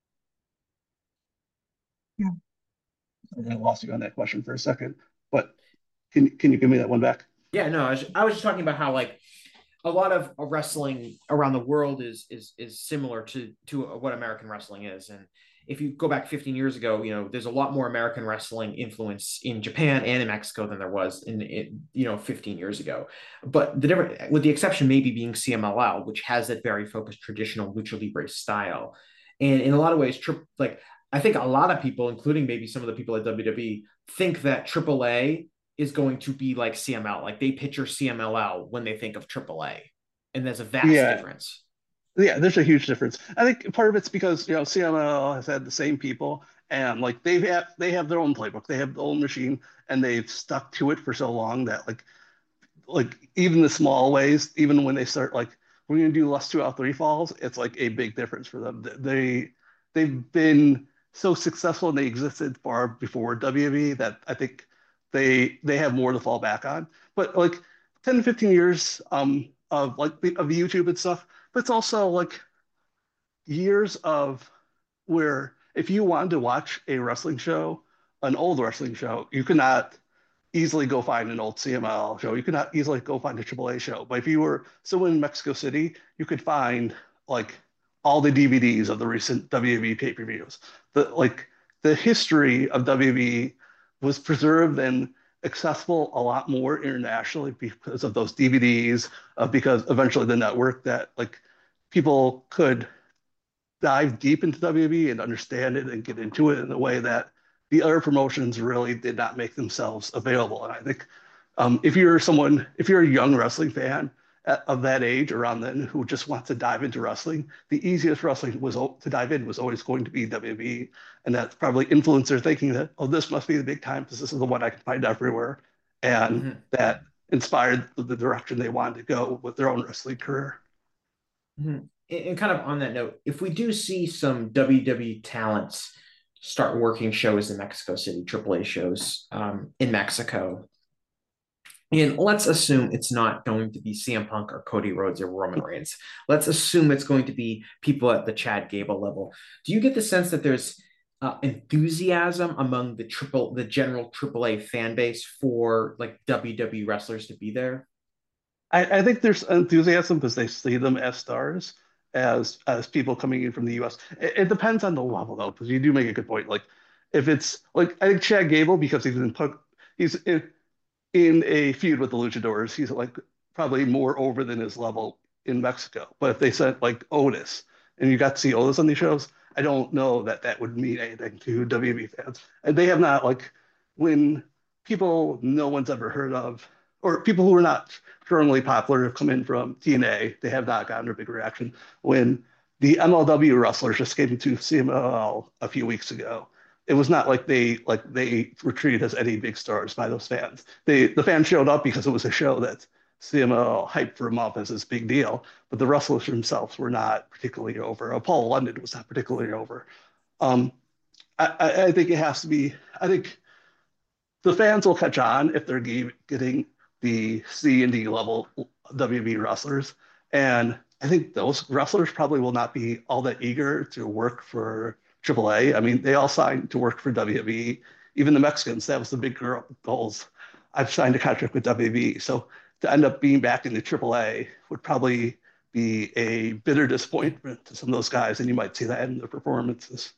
Yeah. I lost you on that question for a second, but can can you give me that one back? Yeah, no, I was, I was just talking about how like a lot of wrestling around the world is is is similar to to what American wrestling is. And if you go back fifteen years ago, you know, there's a lot more American wrestling influence in Japan and in Mexico than there was in, in you know fifteen years ago. But the different, with the exception maybe being C M L L, which has that very focused traditional lucha libre style. And in a lot of ways, tri- like I think a lot of people, including maybe some of the people at W W E, think that Triple A is going to be like C M L. Like they picture C M L L when they think of Triple A, and there's a vast Yeah, difference. yeah, there's a huge difference. I think part of it's because you know C M L has had the same people, and like they've had they have their own playbook, they have their own machine, and they've stuck to it for so long that like like even the small ways, even when they start like we're gonna do less two out three falls, it's like a big difference for them. They they've been so successful and they existed far before W W E that I think they they have more to fall back on. But like ten to fifteen years um of like the, of YouTube and stuff, but it's also like years of where if you wanted to watch a wrestling show, an old wrestling show, you could not. easily go find an old C M L L show. You could not easily go find a triple A show. But if you were someone in Mexico City, you could find like all the D V Ds of the recent W W E pay-per-views. The like the history of W W E was preserved and accessible a lot more internationally because of those D V Ds, uh, because eventually the network that like people could dive deep into W W E and understand it and get into it in a way that the other promotions really did not make themselves available. And I think um, if you're someone, if you're a young wrestling fan at, of that age around then who just wants to dive into wrestling, the easiest wrestling was to dive in was always going to be W W E. And that's probably influenced their thinking that, oh, this must be the big time because this is the one I can find everywhere. And Mm-hmm. that inspired the direction they wanted to go with their own wrestling career. Mm-hmm. And kind of on that note, if we do see some W W E talents start working shows in Mexico City, triple A shows um, in Mexico, and let's assume it's not going to be C M Punk or Cody Rhodes or Roman Reigns. Let's assume it's going to be people at the Chad Gable level. Do you get the sense that there's uh, enthusiasm among the triple, the general triple A fan base for like W W E wrestlers to be there? I, I think there's enthusiasm because they see them as stars, as as people coming in from the U S. It, it depends on the level though, because you do make a good point. Like if it's like I think Chad Gable because he's in he's in, in a feud with the Luchadors, he's like probably more over than his level in Mexico. But if they sent like Otis and you got to see Otis on these shows, I don't know that that would mean anything to W W E fans. And they have not like when people no one's ever heard of or people who are not strongly popular have come in from T N A, they have not gotten a big reaction. When the M L W wrestlers just came to C M L L a few weeks ago, it was not like they like they were treated as any big stars by those fans. They the fans showed up because it was a show that C M L L hyped for them up as this big deal, but the wrestlers themselves were not particularly over. Paul London was not particularly over. Um, I, I think it has to be. I think the fans will catch on if they're getting the C and D level W W E wrestlers. And I think those wrestlers probably will not be all that eager to work for triple A. I mean, they all signed to work for W W E. Even the Mexicans, that was the big goals. I've signed a contract with W W E. So to end up being back in the triple A would probably be a bitter disappointment to some of those guys. And you might see that in their performances.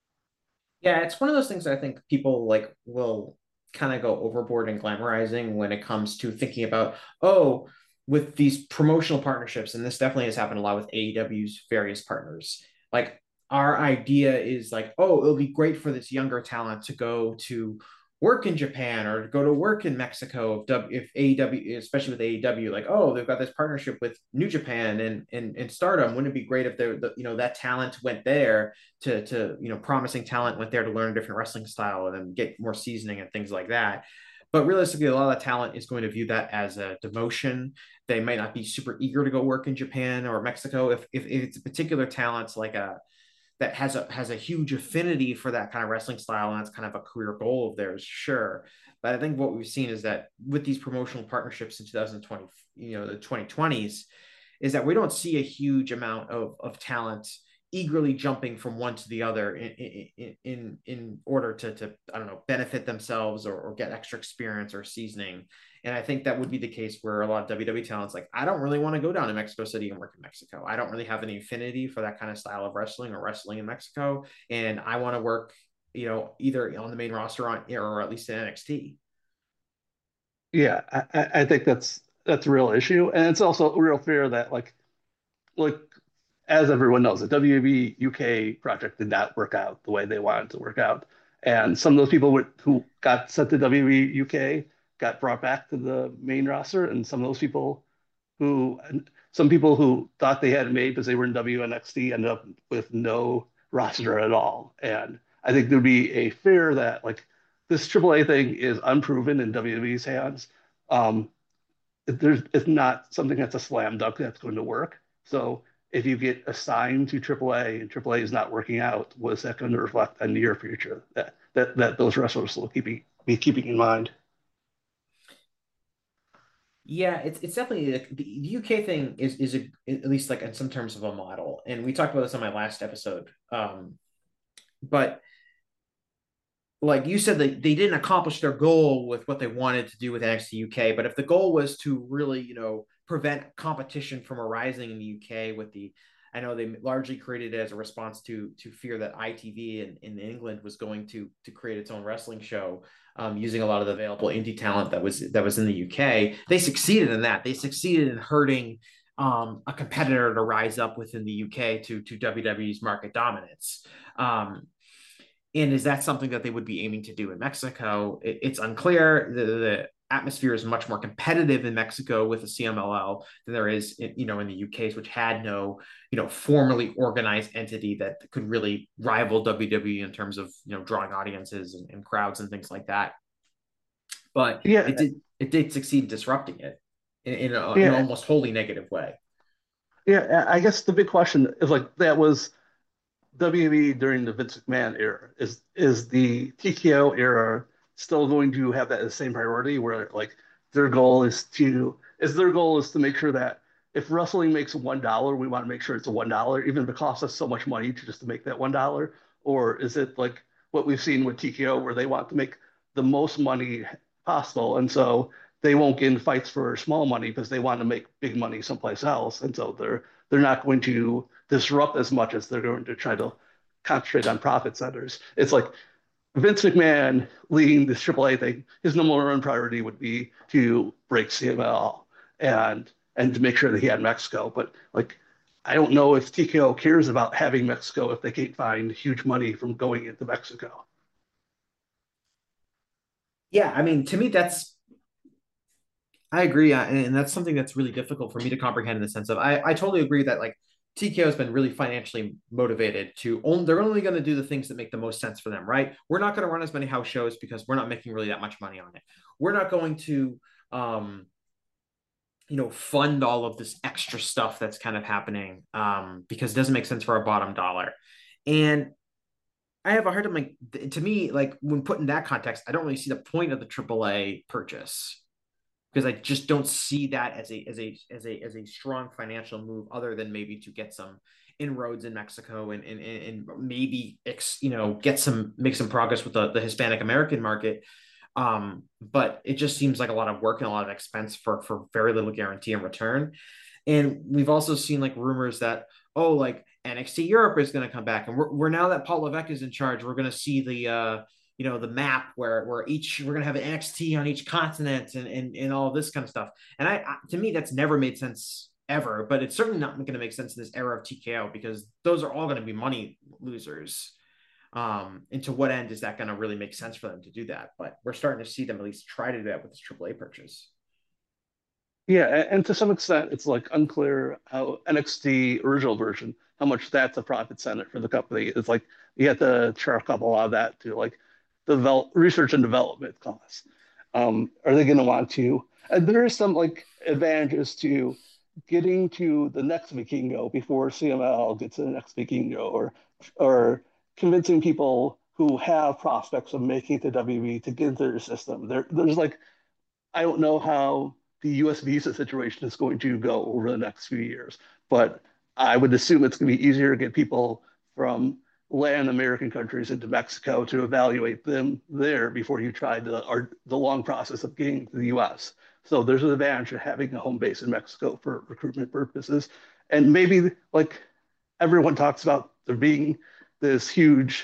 Yeah, it's one of those things I think people like will kind of go overboard and glamorizing when it comes to thinking about, oh, with these promotional partnerships, and this definitely has happened a lot with A E W's various partners. Like our idea is like, oh, it'll be great for this younger talent to go to work in Japan or to go to work in Mexico. If, if A E W, especially with A E W, like, oh, they've got this partnership with New Japan and and, and Stardom. Wouldn't it be great if the you know that talent went there to to you know promising talent went there to learn a different wrestling style and then get more seasoning and things like that. But realistically, a lot of talent is going to view that as a demotion. They might not be super eager to go work in Japan or Mexico if if, if it's a particular talent like a that has a has a huge affinity for that kind of wrestling style, and that's kind of a career goal of theirs, sure. But I think what we've seen is that with these promotional partnerships in two thousand twenty, you know, the twenty twenties, is that we don't see a huge amount of of talent eagerly jumping from one to the other in in in, in order to to I don't know benefit themselves or, or get extra experience or seasoning. And I think that would be the case where a lot of W W E talents like, I don't really want to go down to Mexico City and work in Mexico. I don't really have any affinity for that kind of style of wrestling or wrestling in Mexico, and I want to work, you know, either on the main roster on, or at least in N X T. Yeah, I, I think that's that's a real issue, and it's also real fair that like like as everyone knows, the W W E U K project did not work out the way they wanted to work out. And some of those people who got sent to W W E U K got brought back to the main roster, and some of those people who, some people who thought they had it made because they were in W N X T ended up with no roster at all. And I think there'd be a fear that like this triple A thing is unproven in W W E's hands. Um, there's it's not something that's a slam dunk that's going to work. So if you get assigned to triple A and triple A is not working out, what's that going to reflect on your future? That that that those wrestlers will keep be keeping in mind. Yeah, it's it's definitely like, the U K thing is is a, at least like in some terms of a model, and we talked about this on my last episode. Um, but like you said, they, they didn't accomplish their goal with what they wanted to do with N X T U K. But if the goal was to really, you know, prevent competition from arising in the U K with the, I know they largely created it as a response to to fear that I T V in, in England was going to to create its own wrestling show, um, using a lot of the available indie talent that was that was in the U K. They succeeded in that. They succeeded in hurting um, a competitor to rise up within the U K to to W W E's market dominance. Um, and is that something that they would be aiming to do in Mexico? It, it's unclear. The, the atmosphere is much more competitive in Mexico with the C M L L than there is, in, you know, in the U K, which had no, you know, formally organized entity that could really rival W W E in terms of, you know, drawing audiences and, and crowds and things like that. But Yeah, it did it did succeed in disrupting it in, in, a, in an yeah, almost wholly negative way. yeah. I guess the big question is like that was W W E during the Vince McMahon era. Is is the T K O era still going to have that as the same priority where like their goal is to is their goal is to make sure that if wrestling makes one dollar, we want to make sure it's a one dollar, even if it costs us so much money to just to make that one dollar? Or is it like what we've seen with T K O where they want to make the most money possible, and so they won't get in fights for small money because they want to make big money someplace else, and so they're they're not going to disrupt as much as they're going to try to concentrate on profit centers. It's like Vince McMahon leading this triple A thing, his number one priority would be to break C M L and and to make sure that he had Mexico. But like I don't know if T K O cares about having Mexico if they can't find huge money from going into Mexico. Yeah, I mean, to me, that's I agree, uh, and that's something that's really difficult for me to comprehend in the sense of I, I totally agree that like T K O has been really financially motivated to own. They're only going to do the things that make the most sense for them, right? We're not going to run as many house shows because we're not making really that much money on it. We're not going to, um, you know, fund all of this extra stuff that's kind of happening um, because it doesn't make sense for our bottom dollar. And I have a hard time like to me like when put in that context, I don't really see the point of the triple A purchase because I just don't see that as a as a as a as a strong financial move other than maybe to get some inroads in Mexico and and, and maybe ex, you know get some make some progress with the, the Hispanic American market. Um, but it just seems like a lot of work and a lot of expense for for very little guarantee in return. And we've also seen like rumors that oh like N X T Europe is going to come back, and we're, we're now that Paul Levesque is in charge, we're going to see the uh, you know the map where where each we're going to have an N X T on each continent and and, and all this kind of stuff. And I, I to me that's never made sense ever, but it's certainly not going to make sense in this era of T K O because those are all going to be money losers. Um, and to what end is that going to really make sense for them to do that? But we're starting to see them at least try to do that with this triple A purchase. Yeah, and to some extent, it's like unclear how N X T original version, how much that's a profit center for the company. It's like you have to chalk up a lot of that to like develop research and development costs. Um, are they going to want to? And there is some like advantages to getting to the next Vikingo before C M L gets to the next Vikingo, or or convincing people who have prospects of making it to W W E to get into their system. There, there's like I don't know how the U S visa situation is going to go over the next few years, but I would assume it's going to be easier to get people from Latin American countries into Mexico to evaluate them there before you try the or the long process of getting to the U S. So there's an advantage of having a home base in Mexico for recruitment purposes. And maybe like everyone talks about there being this huge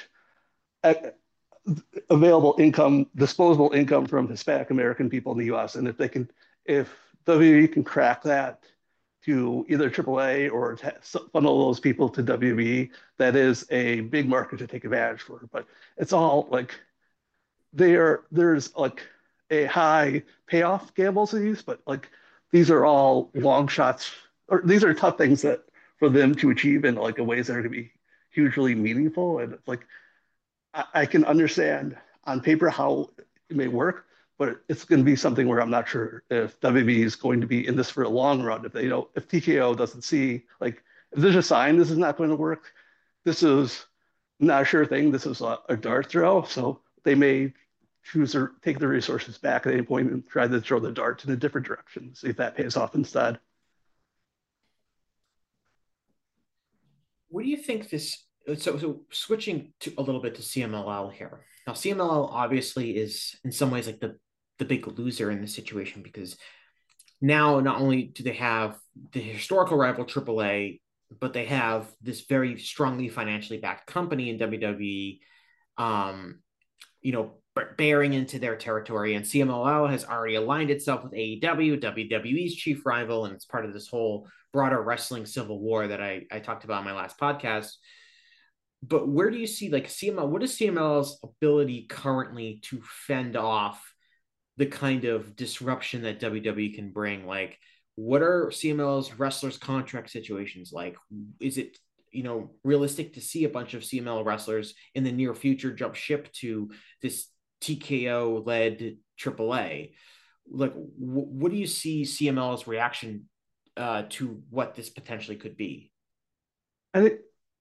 available income, disposable income from Hispanic American people in the U S. And if they can, if W W E can crack that to either triple A or funnel those people to W W E, that is a big market to take advantage for. But it's all like there, there's like a high payoff gambles to these, but like these are all long shots, or these are tough things that for them to achieve in like a ways that are going to be hugely meaningful. And it's like I, I can understand on paper how it may work, but it's going to be something where I'm not sure if W W E is going to be in this for a long run. If they, you know, if T K O doesn't see like if there's a sign this is not going to work, this is not a sure thing. This is a, a dart throw, so they may choose to take the resources back at any point and try to throw the dart in a different direction, see if that pays off instead. What do you think this so so switching to a little bit to C M L L here. Now, C M L L obviously is in some ways like the the big loser in this situation, because now not only do they have the historical rival triple A, but they have this very strongly financially backed company in W W E, um, you know, bearing into their territory. And C M L L has already aligned itself with A E W, W W E's chief rival, and it's part of this whole broader wrestling civil war that I, I talked about in my last podcast. But where do you see like C M L? What is C M L L's ability currently to fend off the kind of disruption that W W E can bring? Like, what are C M L's wrestlers' contract situations like? Is it, you know, realistic to see a bunch of C M L wrestlers in the near future jump ship to this T K O led triple A? Like, w- what do you see C M L's reaction uh, to what this potentially could be? I think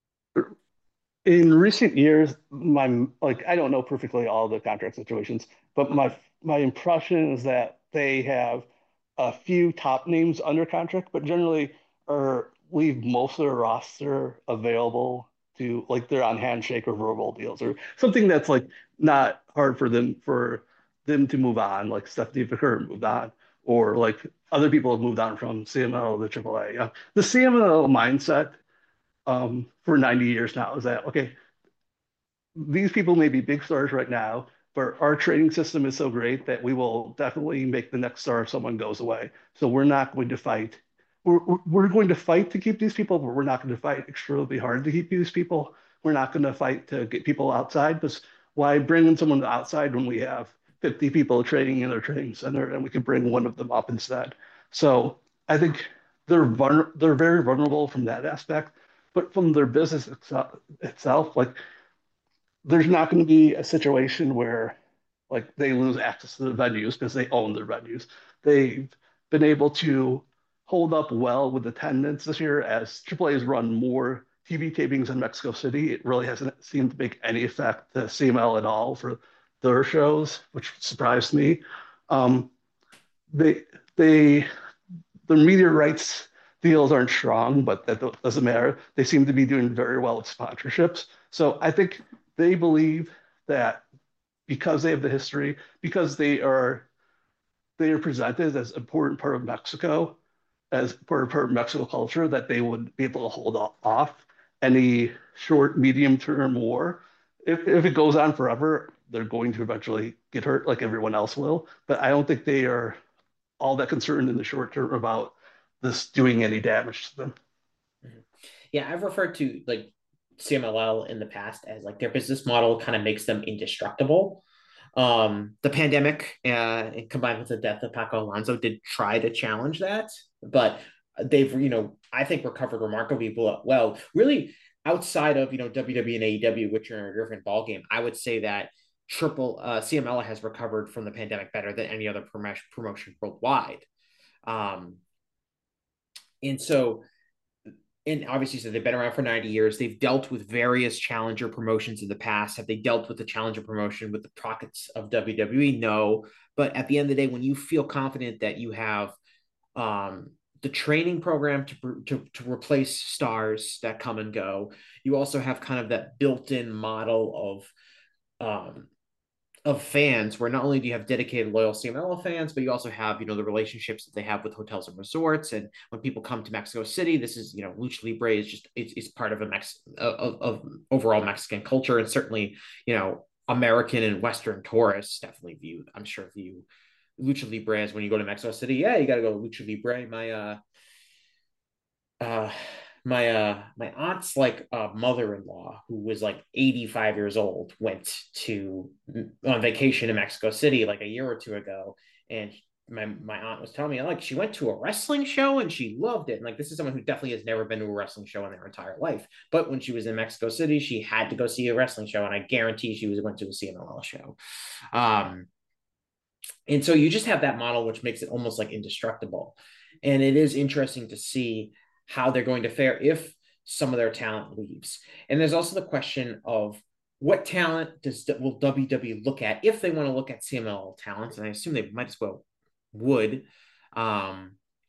in recent years, my like I don't know perfectly all the contract situations, but my my impression is that they have a few top names under contract, but generally are leave most of their roster available to like they're on handshake or verbal deals or something that's like not hard for them for them to move on, like Stephanie Vicker moved on, or like other people have moved on from C M L to triple A. Yeah. The C M L mindset um, for ninety years now is that, okay, these people may be big stars right now, but our training system is so great that we will definitely make the next star if someone goes away. So we're not going to fight. We're, we're going to fight to keep these people, but we're not going to fight extremely hard to keep these people. We're not going to fight to get people outside, because why bring in someone outside when we have fifty people training in their training center and we can bring one of them up instead? So I think they're vulner- they're very vulnerable from that aspect, but from their business itself, itself like there's not going to be a situation where like they lose access to the venues because they own their venues. They've been able to hold up well with attendance this year as triple A has run more T V tapings in Mexico City. It really hasn't seemed to make any effect to C M L at all for their shows, which surprised me. Um, they they their media rights deals aren't strong, but that doesn't matter. They seem to be doing very well with sponsorships. So I think they believe that because they have the history, because they are they are presented as an important part of Mexico, as part of, part of Mexico culture, that they would be able to hold off any short, medium term war. If, if it goes on forever, they're going to eventually get hurt like everyone else will. But I don't think they are all that concerned in the short term about this doing any damage to them. Yeah, I've referred to like C M L L in the past as like their business model kind of makes them indestructible. Um, the pandemic, uh, combined with the death of Paco Alonso, did try to challenge that, but they've, you know, I think recovered remarkably well. Really, outside of you know W W E and A E W, which are in a different ballgame, I would say that Triple uh, C M L has recovered from the pandemic better than any other promotion promotion worldwide. Um, and so and obviously, so they've been around for ninety years. They've dealt with various challenger promotions in the past. Have they dealt with the challenger promotion with the pockets of W W E? No. But at the end of the day, when you feel confident that you have um, the training program to, to, to replace stars that come and go, you also have kind of that built-in model of um, of fans where not only do you have dedicated loyal C M L fans, but you also have, you know, the relationships that they have with hotels and resorts. And when people come to Mexico City, this is, you know, Lucha Libre is just, it's, it's part of a Mex of, of overall Mexican culture. And certainly, you know, American and Western tourists definitely view, I'm sure view Lucha Libre as when you go to Mexico City. Yeah, you got to go to Lucha Libre. My, uh, uh, my uh my aunt's like uh, mother-in-law who was like eighty-five years old went to on vacation in Mexico City like a year or two ago, and my my aunt was telling me like she went to a wrestling show and she loved it. And like this is someone who definitely has never been to a wrestling show in their entire life, but when she was in Mexico City she had to go see a wrestling show, and I guarantee she was went to a C M L L show. um and so you just have that model which makes it almost like indestructible, and it is interesting to see how they're going to fare if some of their talent leaves. And there's also the question of what talent does will W W E look at if they want to look at C M L L talents, and I assume they might as well would. Um,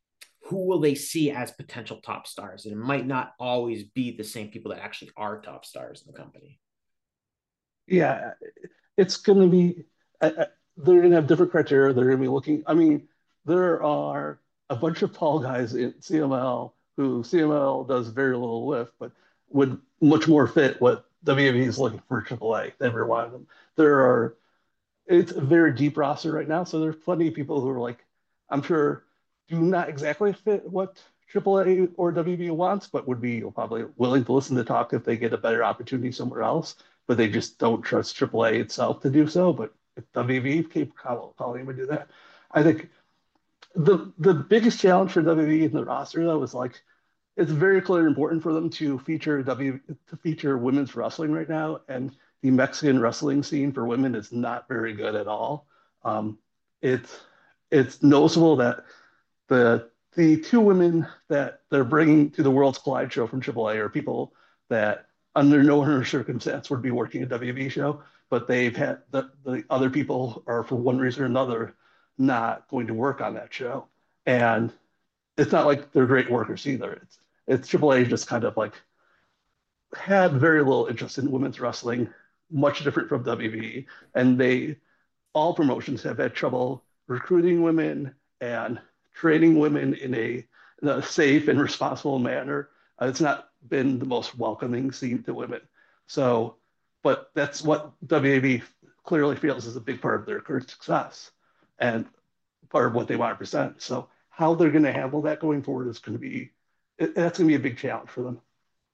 who will they see as potential top stars? And it might not always be the same people that actually are top stars in the company. Yeah, it's going to be, I, I, they're going to have different criteria. They're going to be looking, I mean, there are a bunch of tall guys in C M L who C M L does very little with, but would much more fit what W W E is looking for triple A than every one of them. There are, it's a very deep roster right now, so there's plenty of people who are like, I'm sure, do not exactly fit what triple A or W W E wants, but would be probably willing to listen to talk if they get a better opportunity somewhere else, but they just don't trust triple A itself to do so. But if W W E keep calling them to do that, I think the the biggest challenge for W W E in the roster though is like it's very clearly important for them to feature W to feature women's wrestling right now, and the Mexican wrestling scene for women is not very good at all. Um, it's it's noticeable that the the two women that they're bringing to the Worlds Collide show from triple A are people that under no other circumstance would be working a W W E show, but they've had the, the other people are for one reason or another not going to work on that show. And it's not like they're great workers either. It's it's triple A just kind of like had very little interest in women's wrestling, much different from W W E. And they all promotions have had trouble recruiting women and training women in a, in a safe and responsible manner. Uh, it's not been the most welcoming scene to women. So, but that's what W W E clearly feels is a big part of their current success and part of what they want to present. So how they're going to handle that going forward is going to be, it, that's going to be a big challenge for them.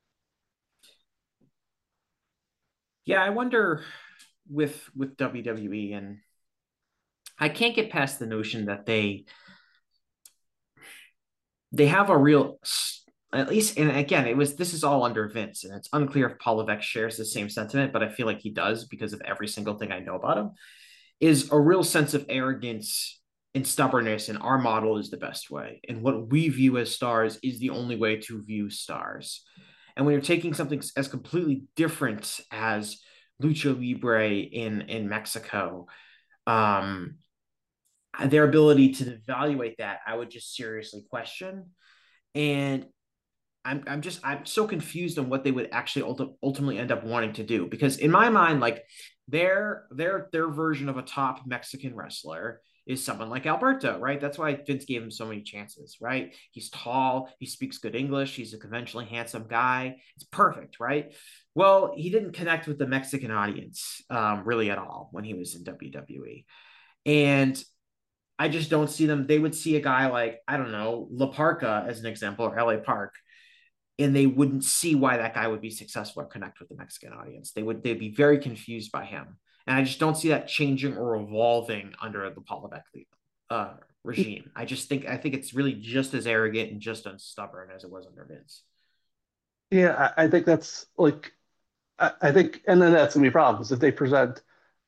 Yeah, I wonder with with W W E, and I can't get past the notion that they they have a real, at least, and again, it was this is all under Vince, and it's unclear if Paul Levesque shares the same sentiment, but I feel like he does because of every single thing I know about him, is a real sense of arrogance and stubbornness, and our model is the best way, and what we view as stars is the only way to view stars. And when you're taking something as completely different as lucha libre in in Mexico, um, their ability to evaluate that, I would just seriously question. And I'm I'm just I'm so confused on what they would actually ulti- ultimately end up wanting to do, because in my mind, like their their their version of a top Mexican wrestler is someone like Alberto, right? That's why Vince gave him so many chances, right? He's tall, he speaks good English, he's a conventionally handsome guy. It's perfect, right? Well, he didn't connect with the Mexican audience um, really at all when he was in W W E. And I just don't see them. They would see a guy like, I don't know, La Parca as an example, or L A Park, and they wouldn't see why that guy would be successful or connect with the Mexican audience. They would, they'd be very confused by him. And I just don't see that changing or evolving under the Paul Levesque uh, regime. I just think, I think it's really just as arrogant and just as stubborn as it was under Vince. Yeah, I, I think that's like, I, I think, and then that's gonna be problems if they present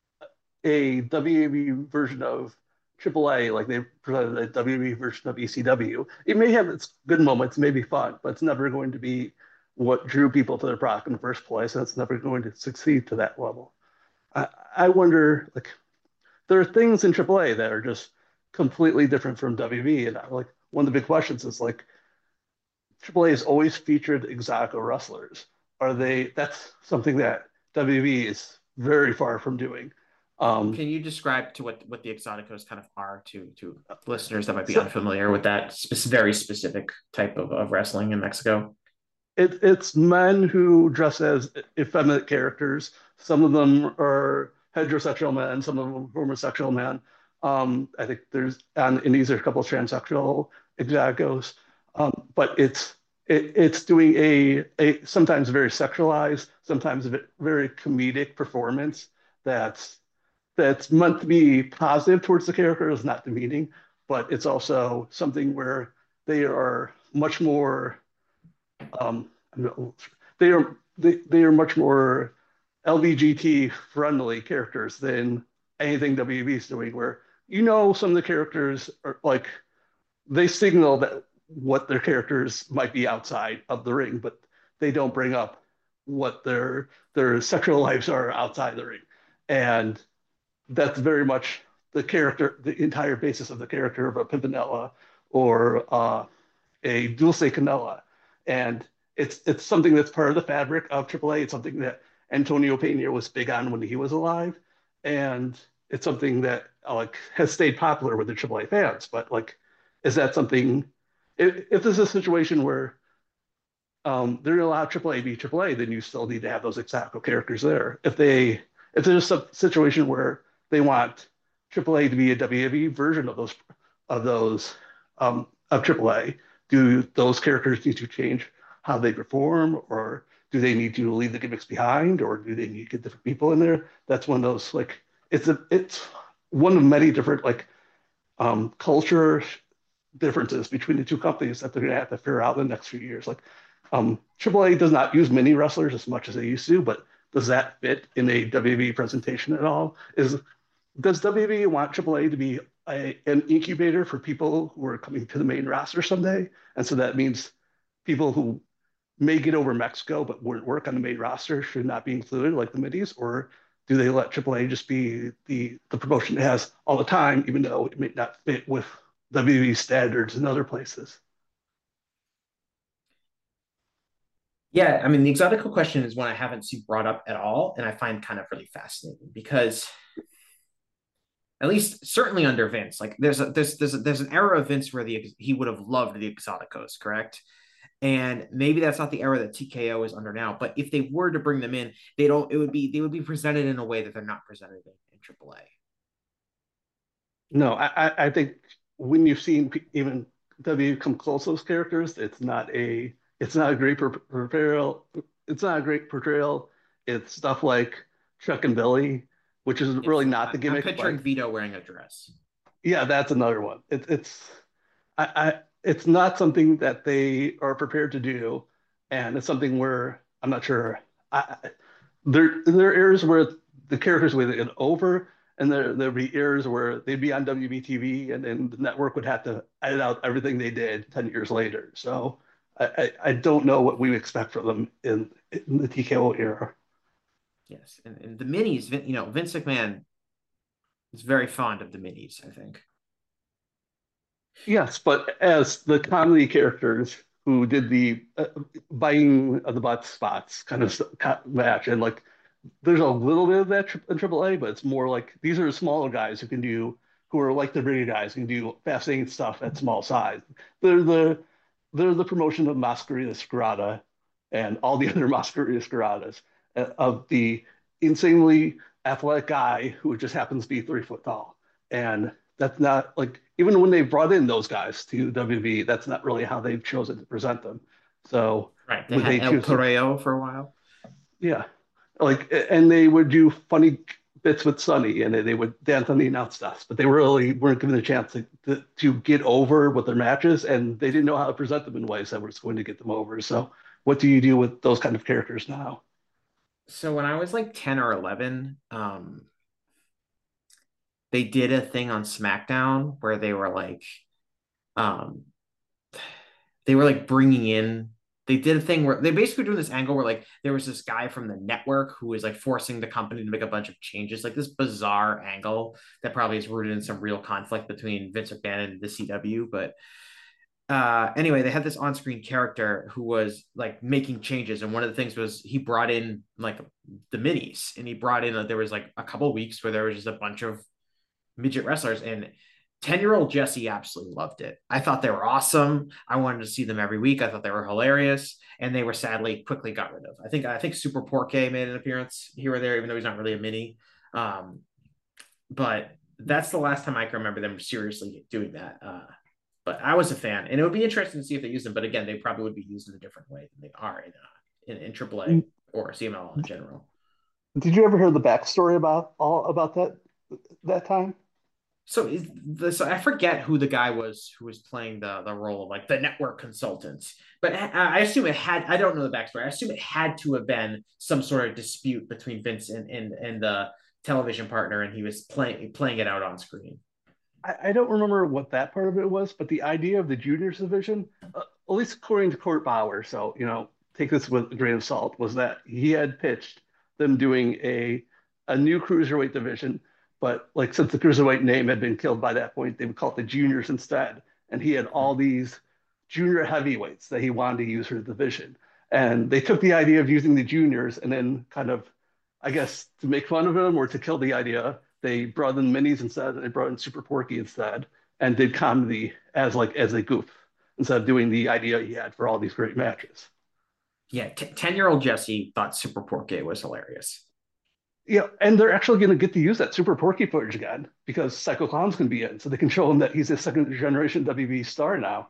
a W W E version of triple A, like they presented a W W E version of E C W. It may have its good moments, may be fun, but it's never going to be what drew people to their product in the first place, and it's never going to succeed to that level. I, I wonder, like, there are things in triple A that are just completely different from W W E, and I, like one of the big questions is like, triple A has always featured Exotico wrestlers. Are they? That's something that W W E is very far from doing. Um, Can you describe to what what the Exoticos kind of are to to listeners that might be so unfamiliar with that spe- very specific type of, of wrestling in Mexico? it, it's men who dress as effeminate characters. Some of them are heterosexual men, some of them are homosexual men. Um, I think there's, and, and these are a couple of transsexual exoticos. Um, but it's it, it's doing a, a sometimes very sexualized, sometimes a very comedic performance that's that's meant to be positive towards the characters, not demeaning, but it's also something where they are much more um, they are they, they are much more L B G T friendly characters than anything W W E is doing. Where you know some of the characters are like they signal that what their characters might be outside of the ring, but they don't bring up what their their sexual lives are outside the ring, and that's very much the character, the entire basis of the character of a Pimpinella or uh, a Dulce Canela, and it's it's something that's part of the fabric of triple A. It's something that Antonio Pena was big on when he was alive, and it's something that uh, like has stayed popular with the triple A fans. But like, is that something? If, if this is a situation where um, they're going to allow triple A to be triple A, then you still need to have those exacto characters there. If they if there's a situation where they want triple A to be a W W E version of those of those um, of triple A, do those characters need to change how they perform, or do they need to leave the gimmicks behind, or do they need to get different people in there? That's one of those like it's a it's one of many different like um, culture differences between the two companies that they're going to have to figure out in the next few years. Like um, triple A does not use mini wrestlers as much as they used to, but does that fit in a W W E presentation at all? Is does W W E want triple A to be a, an incubator for people who are coming to the main roster someday? And so that means people who may get over Mexico but wouldn't work on the main roster should not be included, like the middies, or do they let triple A just be the the promotion it has all the time, even though it may not fit with W W E standards in other places? Yeah, I mean, the Exotico question is one I haven't seen brought up at all, and I find kind of really fascinating because, at least certainly under Vince, like there's a there's there's a, there's an era of Vince where the he would have loved the Exoticos, correct? And maybe that's not the era that T K O is under now. But if they were to bring them in, they don't. It would be they would be presented in a way that they're not presented in, in triple A. No, I, I think when you've seen even W come close to those characters, it's not a it's not a great portrayal. It's not a great portrayal. It's stuff like Chuck and Billy, which is really It's not I, the I'm gimmick. picturing But Vito wearing a dress. yeah, that's another one. It, it's I, I it's not something that they are prepared to do, and it's something where I'm not sure. I, there there are areas where the characters would get over, and there there'd be areas where they'd be on W B T V, and then the network would have to edit out everything they did ten years later. So I, I, I don't know what we expect from them in, in the T K O era. Yes, and, and the minis, you know, Vince McMahon is very fond of the minis, I think. Yes, but as the comedy characters who did the uh, biting of the butt spots kind of match, and like there's a little bit of that in triple A, but it's more like these are smaller guys who can do, who are like the bigger guys who can do fascinating stuff at small size. They're the they're the promotion of Masquerita Scarada and all the other Masquerita Scaradas, uh, of the insanely athletic guy who just happens to be three foot tall. And that's not like even when they brought in those guys to W W E, that's not really how they've chosen to present them. So Right. They would had they El choose to, Toreo for a while. yeah, like and they would do funny bits with Sonny and they, they would dance on the announce stuff, but they really weren't given a chance to, to to get over with their matches, and they didn't know how to present them in ways that was going to get them over. So what do you do with those kind of characters now? So when I was like ten or eleven, um, they did a thing on SmackDown where they were like, um, they were like bringing in they did a thing where they basically doing this angle where like there was this guy from the network who was like forcing the company to make a bunch of changes, like this bizarre angle that probably is rooted in some real conflict between Vince McMahon and the C W. But uh anyway, they had this on-screen character who was like making changes, and one of the things was he brought in like the minis, and he brought in like, there was like a couple of weeks where there was just a bunch of midget wrestlers, and ten year old Jesse absolutely loved it. I thought they were awesome. I wanted to see them every week. I thought they were hilarious, and they were sadly quickly got rid of. I think I think Super Porke made an appearance here or there, even though he's not really a mini. Um, but that's the last time I can remember them seriously doing that. Uh, but I was a fan, and it would be interesting to see if they use them. But again, they probably would be used in a different way than they are in uh, in, in triple A or C M L in general. Did you ever hear the backstory about all about that that time? So is the so I forget who the guy was who was playing the the role of like the network consultants, but I, I assume it had I don't know the backstory. I assume it had to have been some sort of dispute between Vince and and, and the television partner, and he was playing playing it out on screen. I, I don't remember what that part of it was, but the idea of the juniors division, uh, at least according to Court Bauer, so you know, take this with a grain of salt, was that he had pitched them doing a a new cruiserweight division, but like since the cruiserweight name had been killed by that point, they would call it the juniors instead. And he had all these junior heavyweights that he wanted to use for the division. And they took the idea of using the juniors and then kind of, I guess, to make fun of him or to kill the idea, they brought in minis instead. They brought in Super Porky instead and did comedy as like as a goof instead of doing the idea he had for all these great matches. Yeah, ten-year-old Jesse thought Super Porky was hilarious. Yeah, and they're actually going to get to use that Super Porky footage again because Psycho Clown's going to be in, so they can show him that he's a second generation W W E star now.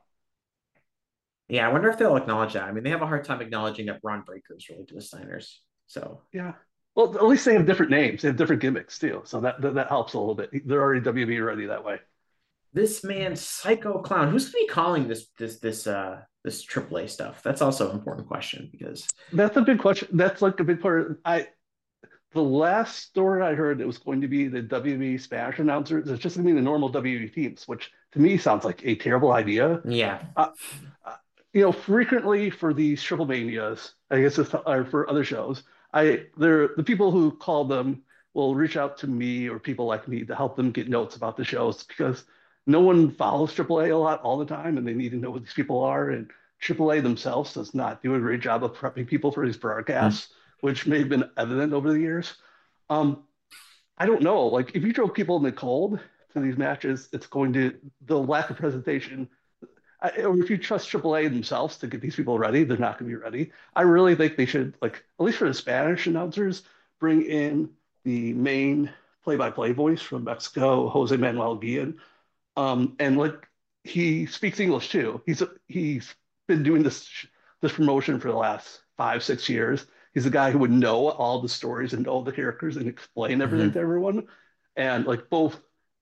Yeah, I wonder if they'll acknowledge that. I mean, they have a hard time acknowledging that Bron Breakker is related to the Steiners. So yeah, well, at least they have different names, they have different gimmicks too, so that that, that helps a little bit. They're already W W E ready that way. This man, Psycho Clown, who's going to be calling this this this uh this triple A stuff? That's also an important question because that's a big question. That's like a big part. Of, I the last story I heard, it was going to be the W W E Spanish announcers. It's just going to be the normal W W E teams, which to me sounds like a terrible idea. Yeah. Uh, uh, you know, frequently for these Triple Manias, I guess it's, or for other shows, I they're the people who call them will reach out to me or people like me to help them get notes about the shows because no one follows Triple A a lot all the time, and they need to know what these people are. And Triple A themselves does not do a great job of prepping people for these broadcasts. Mm-hmm. Which may have been evident over the years. Um, I don't know. Like, if you drove people in the cold to these matches, it's going to, the lack of presentation, I, or if you trust Triple A themselves to get these people ready, they're not going to be ready. I really think they should, like, at least for the Spanish announcers, bring in the main play-by-play voice from Mexico, Jose Manuel Guillen. Um, and, like, he speaks English, too. He's He's been doing this this promotion for the last five, six years. He's a guy who would know all the stories and know the characters and explain everything mm-hmm. to everyone. And like both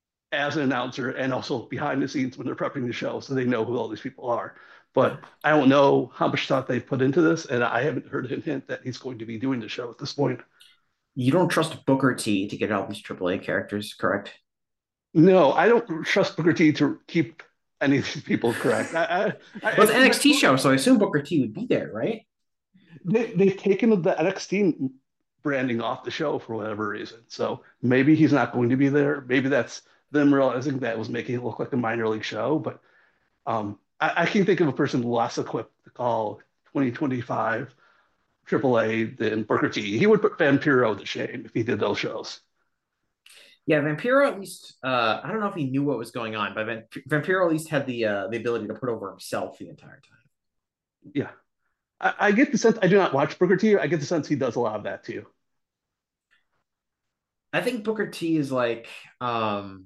as an announcer and also behind the scenes when they're prepping the show, so they know who all these people are. But I don't know how much thought they've put into this, and I haven't heard him hint that he's going to be doing the show at this point. You don't trust Booker T to get all these Triple A characters, correct? No, I don't trust Booker T to keep any of these people correct. I, I, well, it's an N X T show, so I assume Booker T would be there, right? They, they've taken the N X T branding off the show for whatever reason. So maybe he's not going to be there. Maybe that's them realizing that was making it look like a minor league show. But um, I, I can think of a person less equipped to call twenty twenty-five Triple A than Booker T. He would put Vampiro to shame if he did those shows. Yeah, Vampiro at least, uh, I don't know if he knew what was going on, but Vampiro at least had the uh, the ability to put over himself the entire time. Yeah. I, I get the sense, I do not watch Booker T. I get the sense he does a lot of that too. I think Booker T is like, um,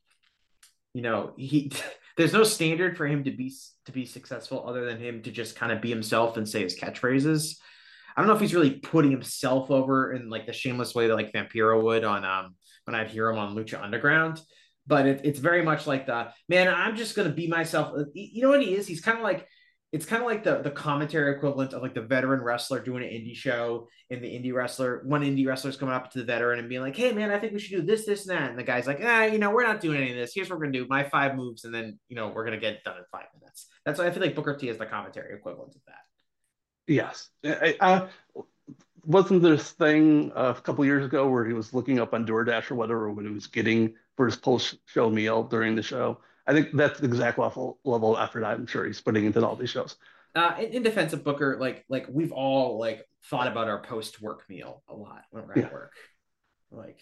you know, he there's no standard for him to be to be successful other than him to just kind of be himself and say his catchphrases. I don't know if he's really putting himself over in like the shameless way that like Vampiro would on um when I'd hear him on Lucha Underground, but it, it's very much like the man. I'm just gonna be myself. You know what he is? He's kind of like. It's kind of like the, the commentary equivalent of like the veteran wrestler doing an indie show and the indie wrestler, one indie wrestler's coming up to the veteran and being like, hey man, I think we should do this, this, and that. And the guy's like, ah, you know, we're not doing any of this. Here's what we're going to do. My five moves. And then, you know, we're going to get it done in five minutes. That's why I feel like Booker T is the commentary equivalent of that. Yes. I, I, wasn't there this thing a couple years ago where he was looking up on DoorDash or whatever when he was getting for his post-show meal during the show? I think that's the exact level level of effort I'm sure he's putting into all these shows. Uh, in, in defense of Booker, like like we've all like thought about our post-work meal a lot when we're at yeah. work. Like,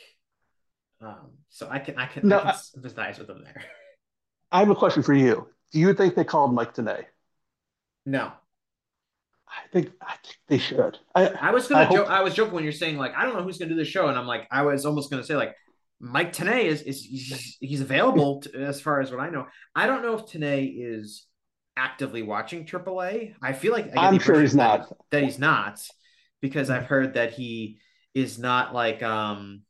um, so I can I can, no, I can sympathize with them there. I have a question for you. Do you think they called Mike Tenay? No. I think I think they should. I, I was gonna I, joke, I was joking when you're saying like I don't know who's gonna do the show, and I'm like I was almost gonna say like. Mike Tenay is is he's, he's available to, as far as what I know. I don't know if Tenay is actively watching Triple A. I feel like I I'm sure he's not. That, that he's not, because I've heard that he is not like um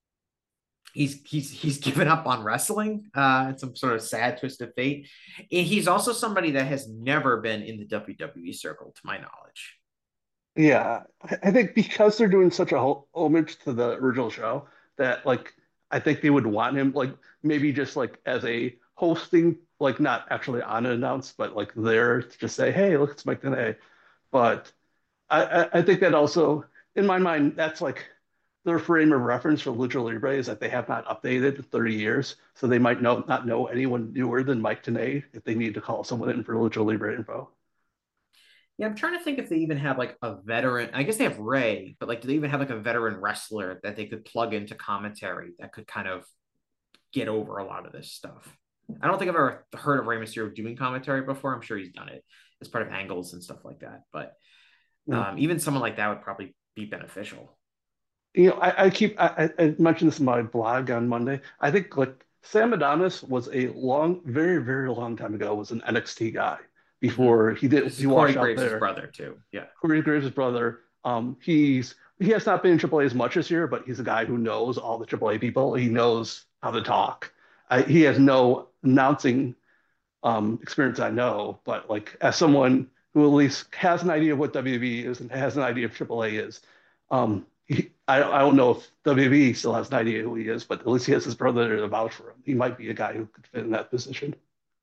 he's he's he's given up on wrestling. Uh, it's some sort of sad twist of fate. And he's also somebody that has never been in the W W E circle, to my knowledge. Yeah, I think because they're doing such a homage to the original show that like. I think they would want him like maybe just like as a hosting, like not actually on announced, but like there to just say, hey, look, it's Mike Tenay. But I, I think that also, in my mind, that's like their frame of reference for Lucha Libre is that they have not updated in thirty years, so they might know not know anyone newer than Mike Tenay if they need to call someone in for Lucha Libre info. Yeah, I'm trying to think if they even have like a veteran. I guess they have Ray, but like, do they even have like a veteran wrestler that they could plug into commentary that could kind of get over a lot of this stuff? I don't think I've ever heard of Rey Mysterio doing commentary before. I'm sure he's done it as part of angles and stuff like that. But um, even someone like that would probably be beneficial. You know, I, I keep I, I mentioned this in my blog on Monday. I think like Sam Adonis was a long, very, very long time ago was an N X T guy before he did This is he Corey washed out Graves' there. brother too. Yeah, Corey Graves' brother. Um, he's he has not been in Triple A as much this year, but he's a guy who knows all the Triple A people. He knows how to talk. I, he has no announcing um, experience I know, but like as someone who at least has an idea of what W W E is and has an idea of Triple A is, um, he, I, I don't know if W W E still has an idea who he is, but at least he has his brother to vouch for him. He might be a guy who could fit in that position.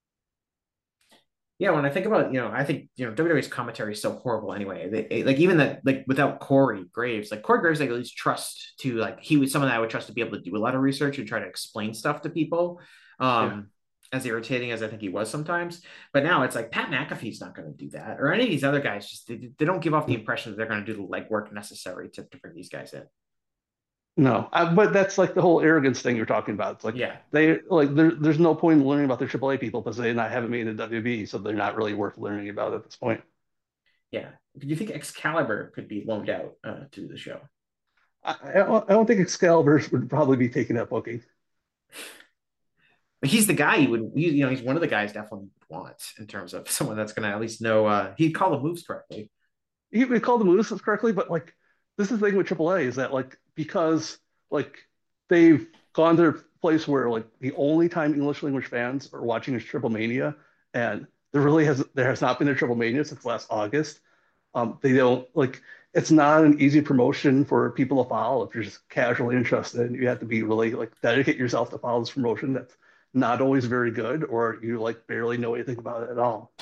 yeah. When I think about, you know, I think, you know, W W E's commentary is so horrible anyway. They, like even that, like without Corey Graves, like Corey Graves, like at least trust to like he was someone that I would trust to be able to do a lot of research and try to explain stuff to people. Um, Yeah. as irritating as I think he was sometimes. But now it's like Pat McAfee's not going to do that, or any of these other guys. Just they, they don't give off the impression that they're going to do the legwork necessary to, to bring these guys in. No, I, but that's like the whole arrogance thing you're talking about. It's like Yeah, they like there, there's no point in learning about the Triple A people because they not haven't made a W W E, so they're not really worth learning about at this point. yeah. Do you think Excalibur could be loaned out uh, to the show? I, I don't I don't think Excalibur would probably be taking that booking. But he's the guy you would, you know, he's one of the guys definitely want in terms of someone that's going to at least know. Uh, he'd call the moves correctly. He we called the moves correctly, but like this is the thing with Triple A is that like because like they've gone to a place where like the only time English language fans are watching is Triple Mania, and there really has there has not been a Triple Mania since last August. Um, they don't like it's not an easy promotion for people to follow if you're just casually interested. You have to be really like dedicate yourself to follow this promotion that's not always very good, or you like barely know anything about it at all.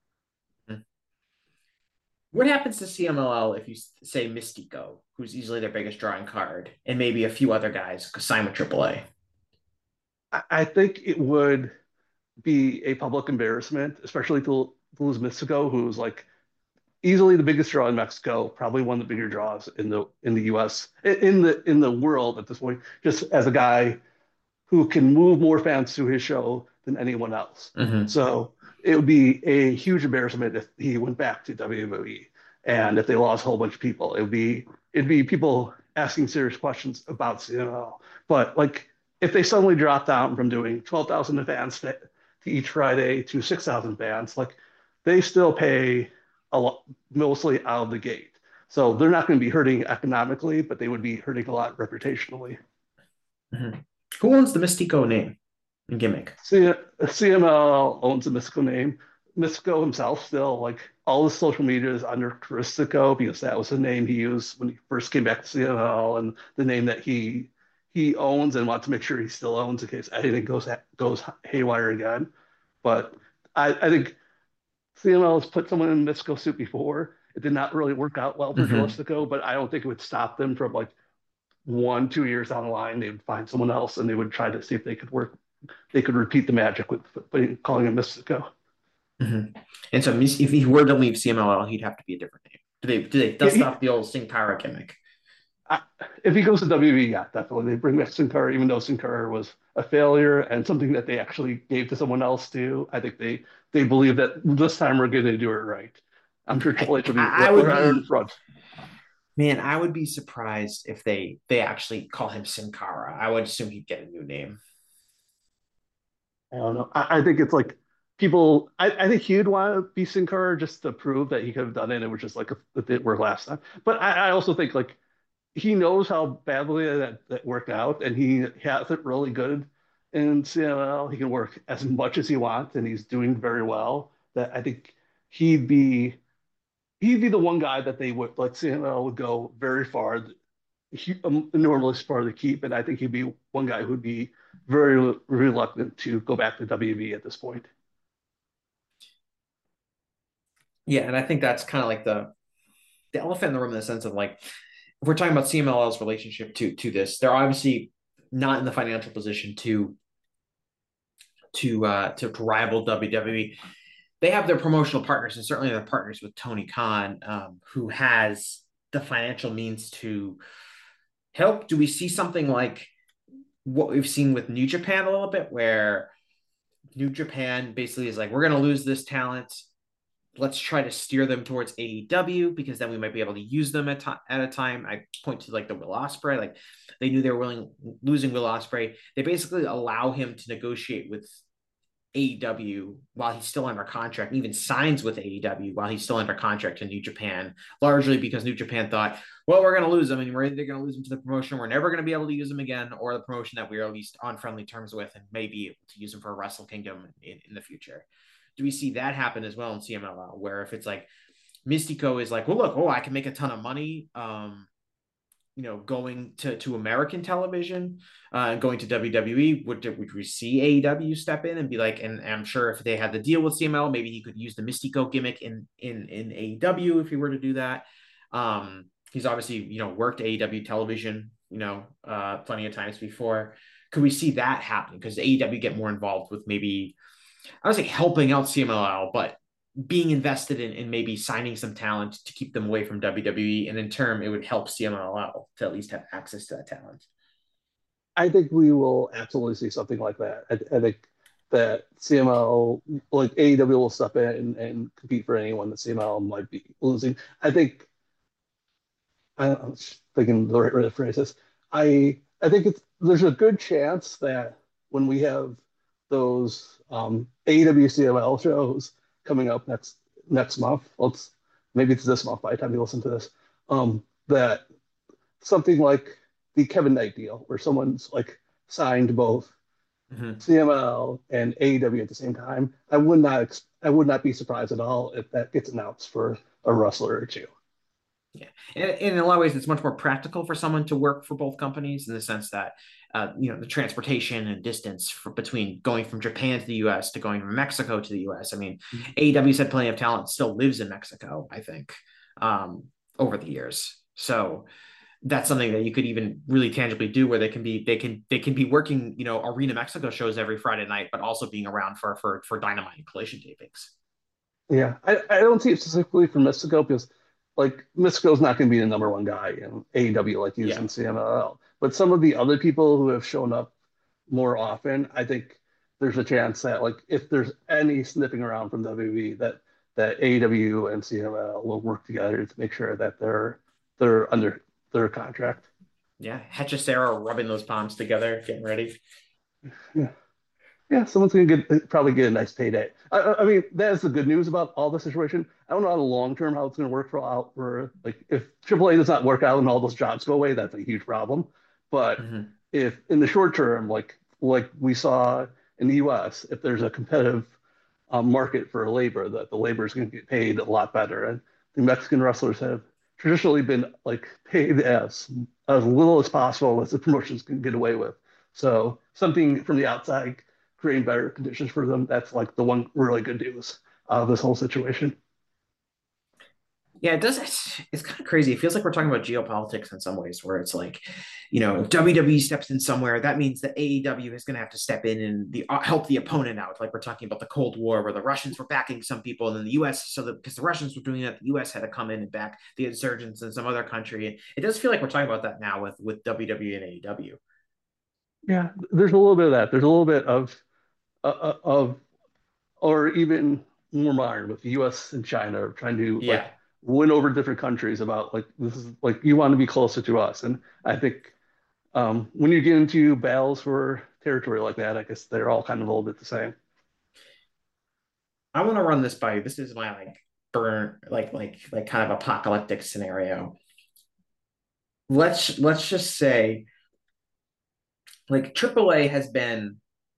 What happens to C M L L if you say Mystico, who's easily their biggest drawing card, and maybe a few other guys sign with Triple A? I, I think it would be a public embarrassment, especially to, to lose Mystico, who's like easily the biggest draw in Mexico, probably one of the bigger draws in the in the U S in the in the world at this point. Just as a guy who can move more fans to his show than anyone else. Mm-hmm. So it would be a huge embarrassment if he went back to W W E and if they lost a whole bunch of people. It would be it'd be people asking serious questions about C M L. But like if they suddenly drop down from doing twelve thousand fans to, to each Friday to six thousand fans, like they still pay a lot, mostly out of the gate. So they're not going to be hurting economically, but they would be hurting a lot reputationally. Mm-hmm. Who owns the Mystico name and gimmick? C- CML owns a Mystico name. Mystico himself still, like all his social media is under Caristico because that was the name he used when he first came back to C M L and the name that he he owns and wants to make sure he still owns in case anything goes goes haywire again. But I, I think C M L has put someone in a Mystico suit before. It did not really work out well for Mm-hmm. Caristico, but I don't think it would stop them from like one, two years down the line, they would find someone else and they would try to see if they could work, they could repeat the magic with putting, calling him Mystico. Mm-hmm. And so if he were to leave C M L L, he'd have to be a different name. Do they do they dust he, off the old Sin Cara gimmick? I, if he goes to W W E, yeah, definitely. They bring back Sin Cara, even though Sin Cara was a failure and something that they actually gave to someone else too. I think they they believe that this time we're going to do it right. I'm sure Triple H will be I, I would right be, in front. Man, I would be surprised if they they actually call him Sin Cara. I would assume he'd get a new name. I don't know. I, I think it's like people. I, I think he'd want to be Sin Cara just to prove that he could have done it. It was just like a, it didn't work last time. But I, I also think like he knows how badly that, that worked out, and he has it really good in C M L. He can work as much as he wants, and he's doing very well. That I think he'd be he'd be the one guy that they would like C M L would go very far, he, um, enormously far to keep, and I think he'd be one guy who'd be very reluctant to go back to W W E at this point. Yeah, and I think that's kind of like the the elephant in the room in the sense of like if we're talking about C M L L's relationship to to this, they're obviously not in the financial position to to uh to, to rival W W E. They have their promotional partners, and certainly their partners with Tony Khan, um, who has the financial means to help. Do we see something like what we've seen with New Japan a little bit, where New Japan basically is like, we're going to lose this talent. Let's try to steer them towards A E W, because then we might be able to use them at, to- at a time. I point to like the Will Ospreay, like they knew they were willing losing Will Ospreay. They basically allow him to negotiate with A E W while he's still under contract, and even signs with A E W while he's still under contract to New Japan, largely because New Japan thought, well, we're going to lose him, and we're either going to lose him to the promotion we're never going to be able to use him again, or the promotion that we're at least on friendly terms with and may be able to use him for Wrestle Kingdom in, in the future. Do we see that happen as well in C M L L, where if it's like Mystico is like, well, look, oh, I can make a ton of money, um, you know, going to, to American television, uh, going to W W E, would, would we see A E W step in and be like, and, and I'm sure if they had the deal with C M L, maybe he could use the Mystico gimmick in, in, in A E W if he were to do that. Um, he's obviously, you know, worked A E W television, you know, uh, plenty of times before. Could we see that happen? Because A E W get more involved with maybe, I was like helping out C M L L, but being invested in, in maybe signing some talent to keep them away from W W E. And in turn, it would help C M L L to at least have access to that talent. I think we will absolutely see something like that. I, I think that C M L, like A E W, will step in and, and compete for anyone that C M L might be losing. I think, I'm thinking the right way to phrase this. I I think it's there's a good chance that when we have those um, A E W C M L shows coming up next next month, let's maybe it's this month by the time you listen to this, um, that something like the Kevin Knight deal, where someone's like signed both mm-hmm. C M L and A E W at the same time. I would not I would not be surprised at all if that gets announced for a wrestler or two. Yeah, and, and in a lot of ways, it's much more practical for someone to work for both companies in the sense that, uh, you know, the transportation and distance for, between going from Japan to the U S to going from Mexico to the U S. I mean, mm-hmm. A E W's had plenty of talent, still lives in Mexico, I think, um, over the years. So that's something that you could even really tangibly do, where they can be they can they can be working, you know, Arena Mexico shows every Friday night, but also being around for for for Dynamite and Collision tapings. Yeah, I, I don't see it specifically for Mystico, because like Mystico's not going to be the number one guy in A E W like he is yeah. in C M L L. But some of the other people who have shown up more often, I think there's a chance that like if there's any sniffing around from W W E, that that A E W and C M L will work together to make sure that they're they're under their contract. Yeah, Hechicero rubbing those palms together, getting ready. Yeah. Yeah, someone's gonna get probably get a nice payday. I, I mean, that's the good news about all the situation. I don't know how the long term how it's gonna work for out for like if Triple A does not work out and all those jobs go away, that's a huge problem. But mm-hmm. if in the short term, like like we saw in the U S, if there's a competitive um, market for labor, that the labor is going to get paid a lot better, and the Mexican wrestlers have traditionally been like paid as as little as possible as the promotions can get away with. So something from the outside creating better conditions for them, that's like the one really good news of this whole situation. Yeah, it does. It's, it's kind of crazy. It feels like we're talking about geopolitics in some ways, where it's like, you know, if W W E steps in somewhere, that means that A E W is going to have to step in and the, uh, help the opponent out. Like we're talking about the Cold War, where the Russians were backing some people, and then the U S, so that because the Russians were doing that, the U S had to come in and back the insurgents in some other country. It does feel like we're talking about that now with with W W E and A E W. Yeah, there's a little bit of that. There's a little bit of uh, of, or even more modern with the U S and China trying to yeah. like win over different countries about like this is like you want to be closer to us. And I think um, when you get into battles for territory like that, I guess they're all kind of a little bit the same. I want to run this by you. This is my like burn, like like like kind of apocalyptic scenario. Let's let's just say, like Triple A has been.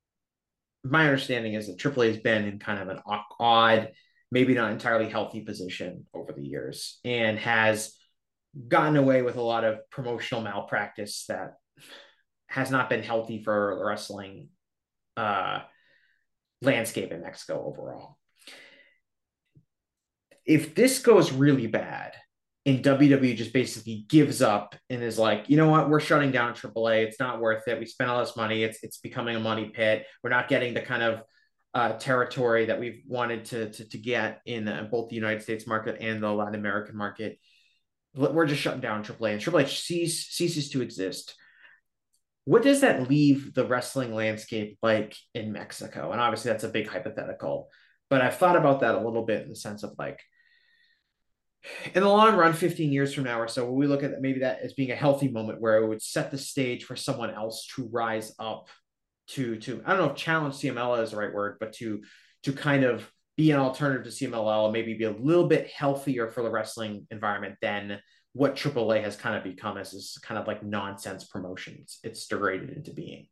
My understanding is that Triple A has been in kind of an odd, maybe not entirely healthy position over the years, and has gotten away with a lot of promotional malpractice that has not been healthy for the wrestling uh, landscape in Mexico overall. If this goes really bad, and W W E just basically gives up and is like, you know what, we're shutting down triple A. It's not worth it. We spent all this money. It's it's becoming a money pit. We're not getting the kind of uh, territory that we've wanted to to, to get in uh, both the United States market and the Latin American market. We're just shutting down triple A, and triple H cease, ceases to exist. What does that leave the wrestling landscape like in Mexico? And obviously, that's a big hypothetical. But I've thought about that a little bit in the sense of like, in the long run, fifteen years from now or so, we look at maybe that as being a healthy moment where it would set the stage for someone else to rise up to, to I don't know if challenge C M L L is the right word, but to to kind of be an alternative to C M L L and maybe be a little bit healthier for the wrestling environment than what triple A has kind of become as this kind of like nonsense promotions it's degraded into being.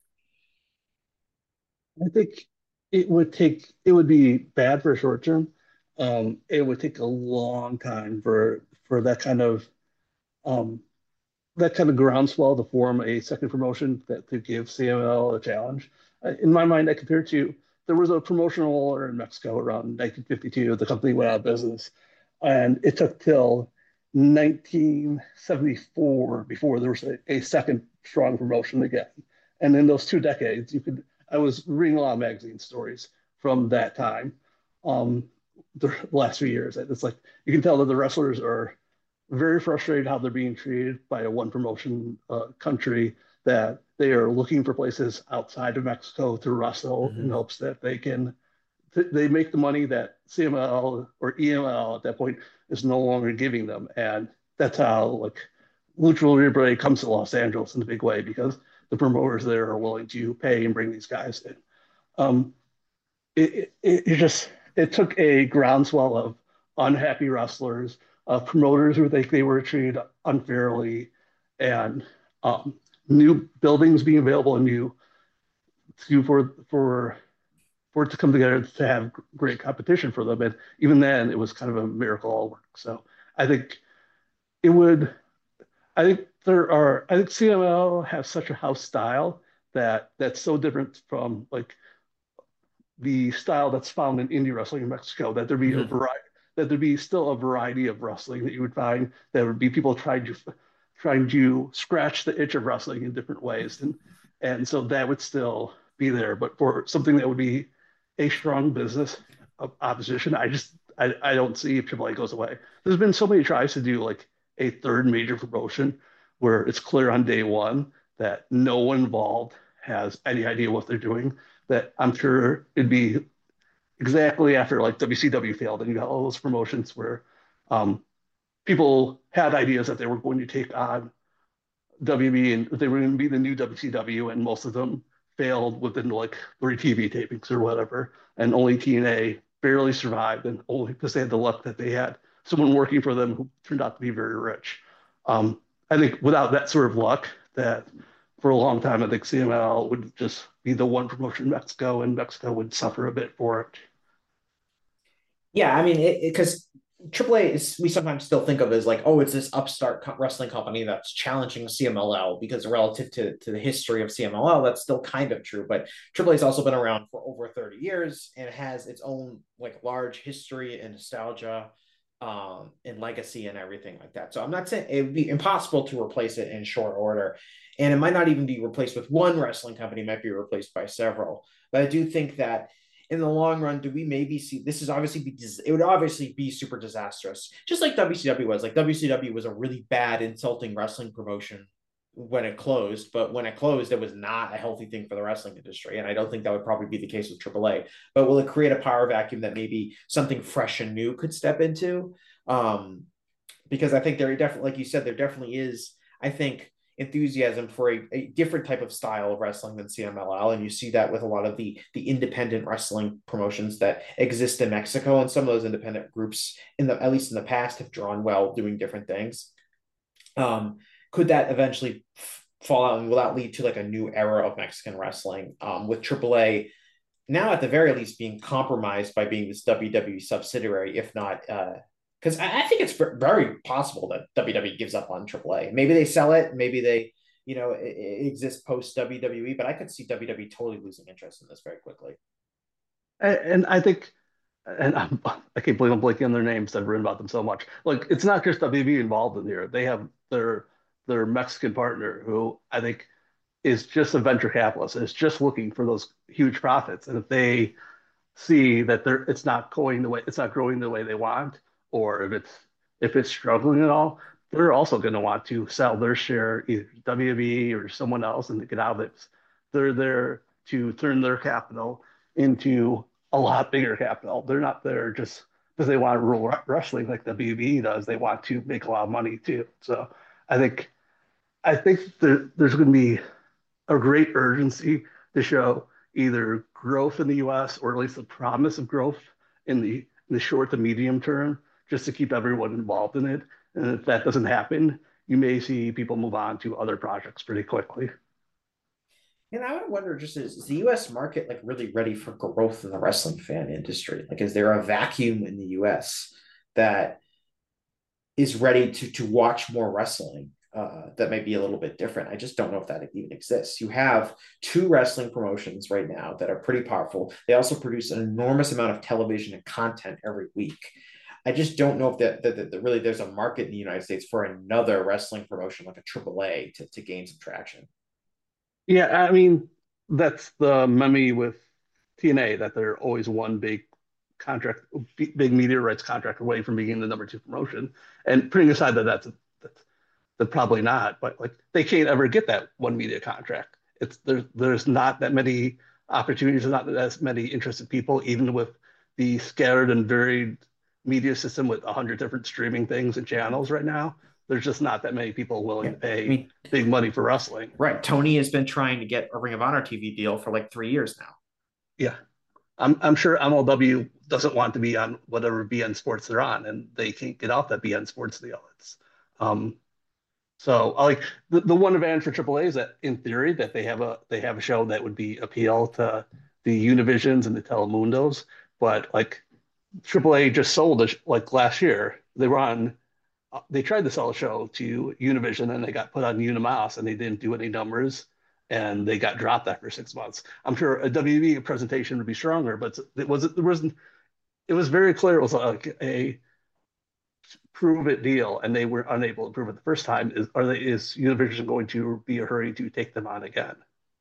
I think it would take it would be bad for short term. Um, it would take a long time for for that kind of um, that kind of groundswell to form a second promotion that to give C M L a challenge. Uh, In my mind, I compare to there was a promotional order in Mexico around nineteen fifty-two. The company went out of business, and it took till nineteen seventy-four before there was a, a second strong promotion again. And in those two decades, you could I was reading a lot of magazine stories from that time, um, the last few years. It's like you can tell that the wrestlers are very frustrated how they're being treated by a one promotion uh, country, that they are looking for places outside of Mexico to wrestle in Mm-hmm. hopes that they can they make the money that C M L or E M L at that point is no longer giving them, and that's how like Lucha Libre comes to Los Angeles in a big way because the promoters there are willing to pay and bring these guys in. Um, it, it, it just it took a groundswell of unhappy wrestlers, of promoters who think they were treated unfairly, and um, new buildings being available and new to for for for it to come together to have great competition for them. And even then, it was kind of a miracle all work. So I think it would. I think there are. I think C M L has such a house style that that's so different from like the style that's found in indie wrestling in Mexico, that there be a Mm-hmm. variety, that there be still a variety of wrestling that you would find. There would be people trying to trying to scratch the itch of wrestling in different ways, and and so that would still be there. But for something that would be a strong business of opposition, I just I, I don't see if triple A goes away. There's been so many tries to do like a third major promotion where it's clear on day one that no one involved has any idea what they're doing, that I'm sure it'd be exactly after like W C W failed and you got all those promotions where um, people had ideas that they were going to take on W W E and they were going to be the new W C W, and most of them failed within like three T V tapings or whatever, and only T N A barely survived, and only because they had the luck that they had someone working for them who turned out to be very rich. Um, I think without that sort of luck, that for a long time, I think C M L would just be the one promotion in Mexico, and Mexico would suffer a bit for it. Yeah, I mean, because triple A is we sometimes still think of as like, oh, it's this upstart co- wrestling company that's challenging C M L L because relative to, to the history of C M L L, that's still kind of true. But triple A has also been around for over thirty years and it has its own like large history and nostalgia um, and legacy and everything like that. So I'm not saying it would be impossible to replace it in short order. And it might not even be replaced with one wrestling company, it might be replaced by several. But I do think that in the long run, do we maybe see this is obviously be it would obviously be super disastrous, just like W C W was. Like W C W was a really bad, insulting wrestling promotion when it closed, but when it closed, it was not a healthy thing for the wrestling industry. And I don't think that would probably be the case with triple A. But will it create a power vacuum that maybe something fresh and new could step into? Um, because I think there definitely, like you said, there definitely is, I think, enthusiasm for a, a different type of style of wrestling than C M L L. And you see that with a lot of the, the independent wrestling promotions that exist in Mexico. And some of those independent groups, in the at least in the past, have drawn well doing different things. Um, could that eventually f- fall out, and will that lead to like a new era of Mexican wrestling um, with triple A now at the very least being compromised by being this W W E subsidiary, if not uh, because I, I think it's very possible that W W E gives up on triple A. Maybe they sell it, maybe they, you know, it, it exists post W W E, but I could see W W E totally losing interest in this very quickly. And I think and I'm, I can't believe I'm blanking on their names. I've written about them so much. Like, it's not just W W E involved in here. They have their their Mexican partner, who I think is just a venture capitalist, is just looking for those huge profits. And if they see that they're it's not going the way it's not growing the way they want, or if it's if it's struggling at all, they're also going to want to sell their share either to W W E or someone else and to get out of it. They're there to turn their capital into a lot bigger capital. They're not there just because they want to rule wrestling like the W W E does. They want to make a lot of money too. So I think I think there, there's going to be a great urgency to show either growth in the U S or at least the promise of growth in the, in the short to medium term, just to keep everyone involved in it. And if that doesn't happen, you may see people move on to other projects pretty quickly. And I would wonder, just is, is the U S market like really ready for growth in the wrestling fan industry? Like, is there a vacuum in the U S that is ready to to watch more wrestling? Uh, that might be a little bit different. I just don't know if that even exists. You have two wrestling promotions right now that are pretty powerful. They also produce an enormous amount of television and content every week. I just don't know if that, that, that, that really there's a market in the United States for another wrestling promotion like a triple A to, to gain some traction. Yeah, I mean, that's the meme with T N A, that they're always one big contract, big media rights contract away from being the number two promotion. And putting aside that that's, that's Then probably not, but like they can't ever get that one media contract. It's there's there's not that many opportunities, there's not as many interested people, even with the scattered and varied media system with a hundred different streaming things and channels right now. There's just not that many people willing Yeah. to pay I mean, big money for wrestling. Right. Tony has been trying to get a Ring of Honor T V deal for like three years now. Yeah. I'm I'm sure M L W doesn't want to be on whatever B N Sports they're on, and they can't get off that B N Sports deal. It's um So like the, the one advantage for triple A is that in theory that they have a they have a show that would be appeal to the Univisions and the Telemundos, but like triple A just sold it like last year. They were on they tried to sell a show to Univision and they got put on Unimas and they didn't do any numbers and they got dropped after six months. I'm sure a W W E presentation would be stronger, but it wasn't there wasn't it was very clear it was like a prove it deal, and they were unable to prove it the first time. Is are they is Univision going to be a hurry to take them on again?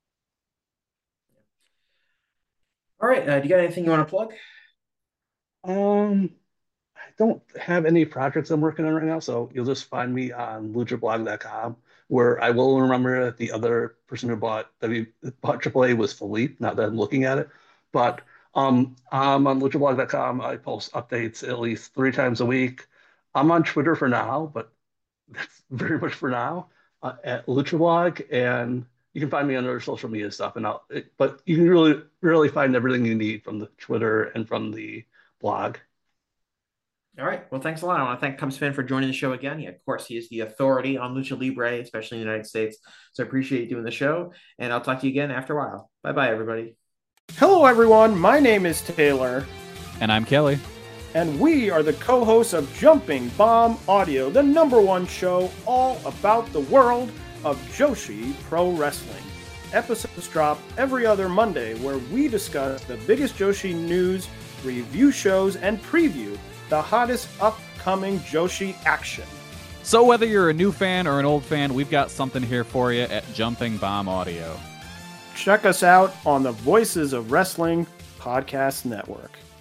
All right. Uh, do you got anything you want to plug? Um, I don't have any projects I'm working on right now, so you'll just find me on lucha blog dot com, where I will remember that the other person who bought W bought triple A was Philippe. Now that I'm looking at it, but um, I'm on lucha blog dot com. I post updates at least three times a week. I'm on Twitter for now, but that's very much for now, uh, at LuchaBlog, and you can find me on other social media stuff. And I'll, it, but you can really, really find everything you need from the Twitter and from the blog. All right. Well, thanks a lot. I want to thank Cubs fan for joining the show again. He, of course, he is the authority on Lucha Libre, especially in the United States. So I appreciate you doing the show, and I'll talk to you again after a while. Bye-bye, everybody. Hello, everyone. My name is Taylor. And I'm Kelly. And we are the co-hosts of Jumping Bomb Audio, the number one show all about the world of Joshi Pro Wrestling. Episodes drop every other Monday, where we discuss the biggest Joshi news, review shows, and preview the hottest upcoming Joshi action. So whether you're a new fan or an old fan, we've got something here for you at Jumping Bomb Audio. Check us out on the Voices of Wrestling Podcast Network.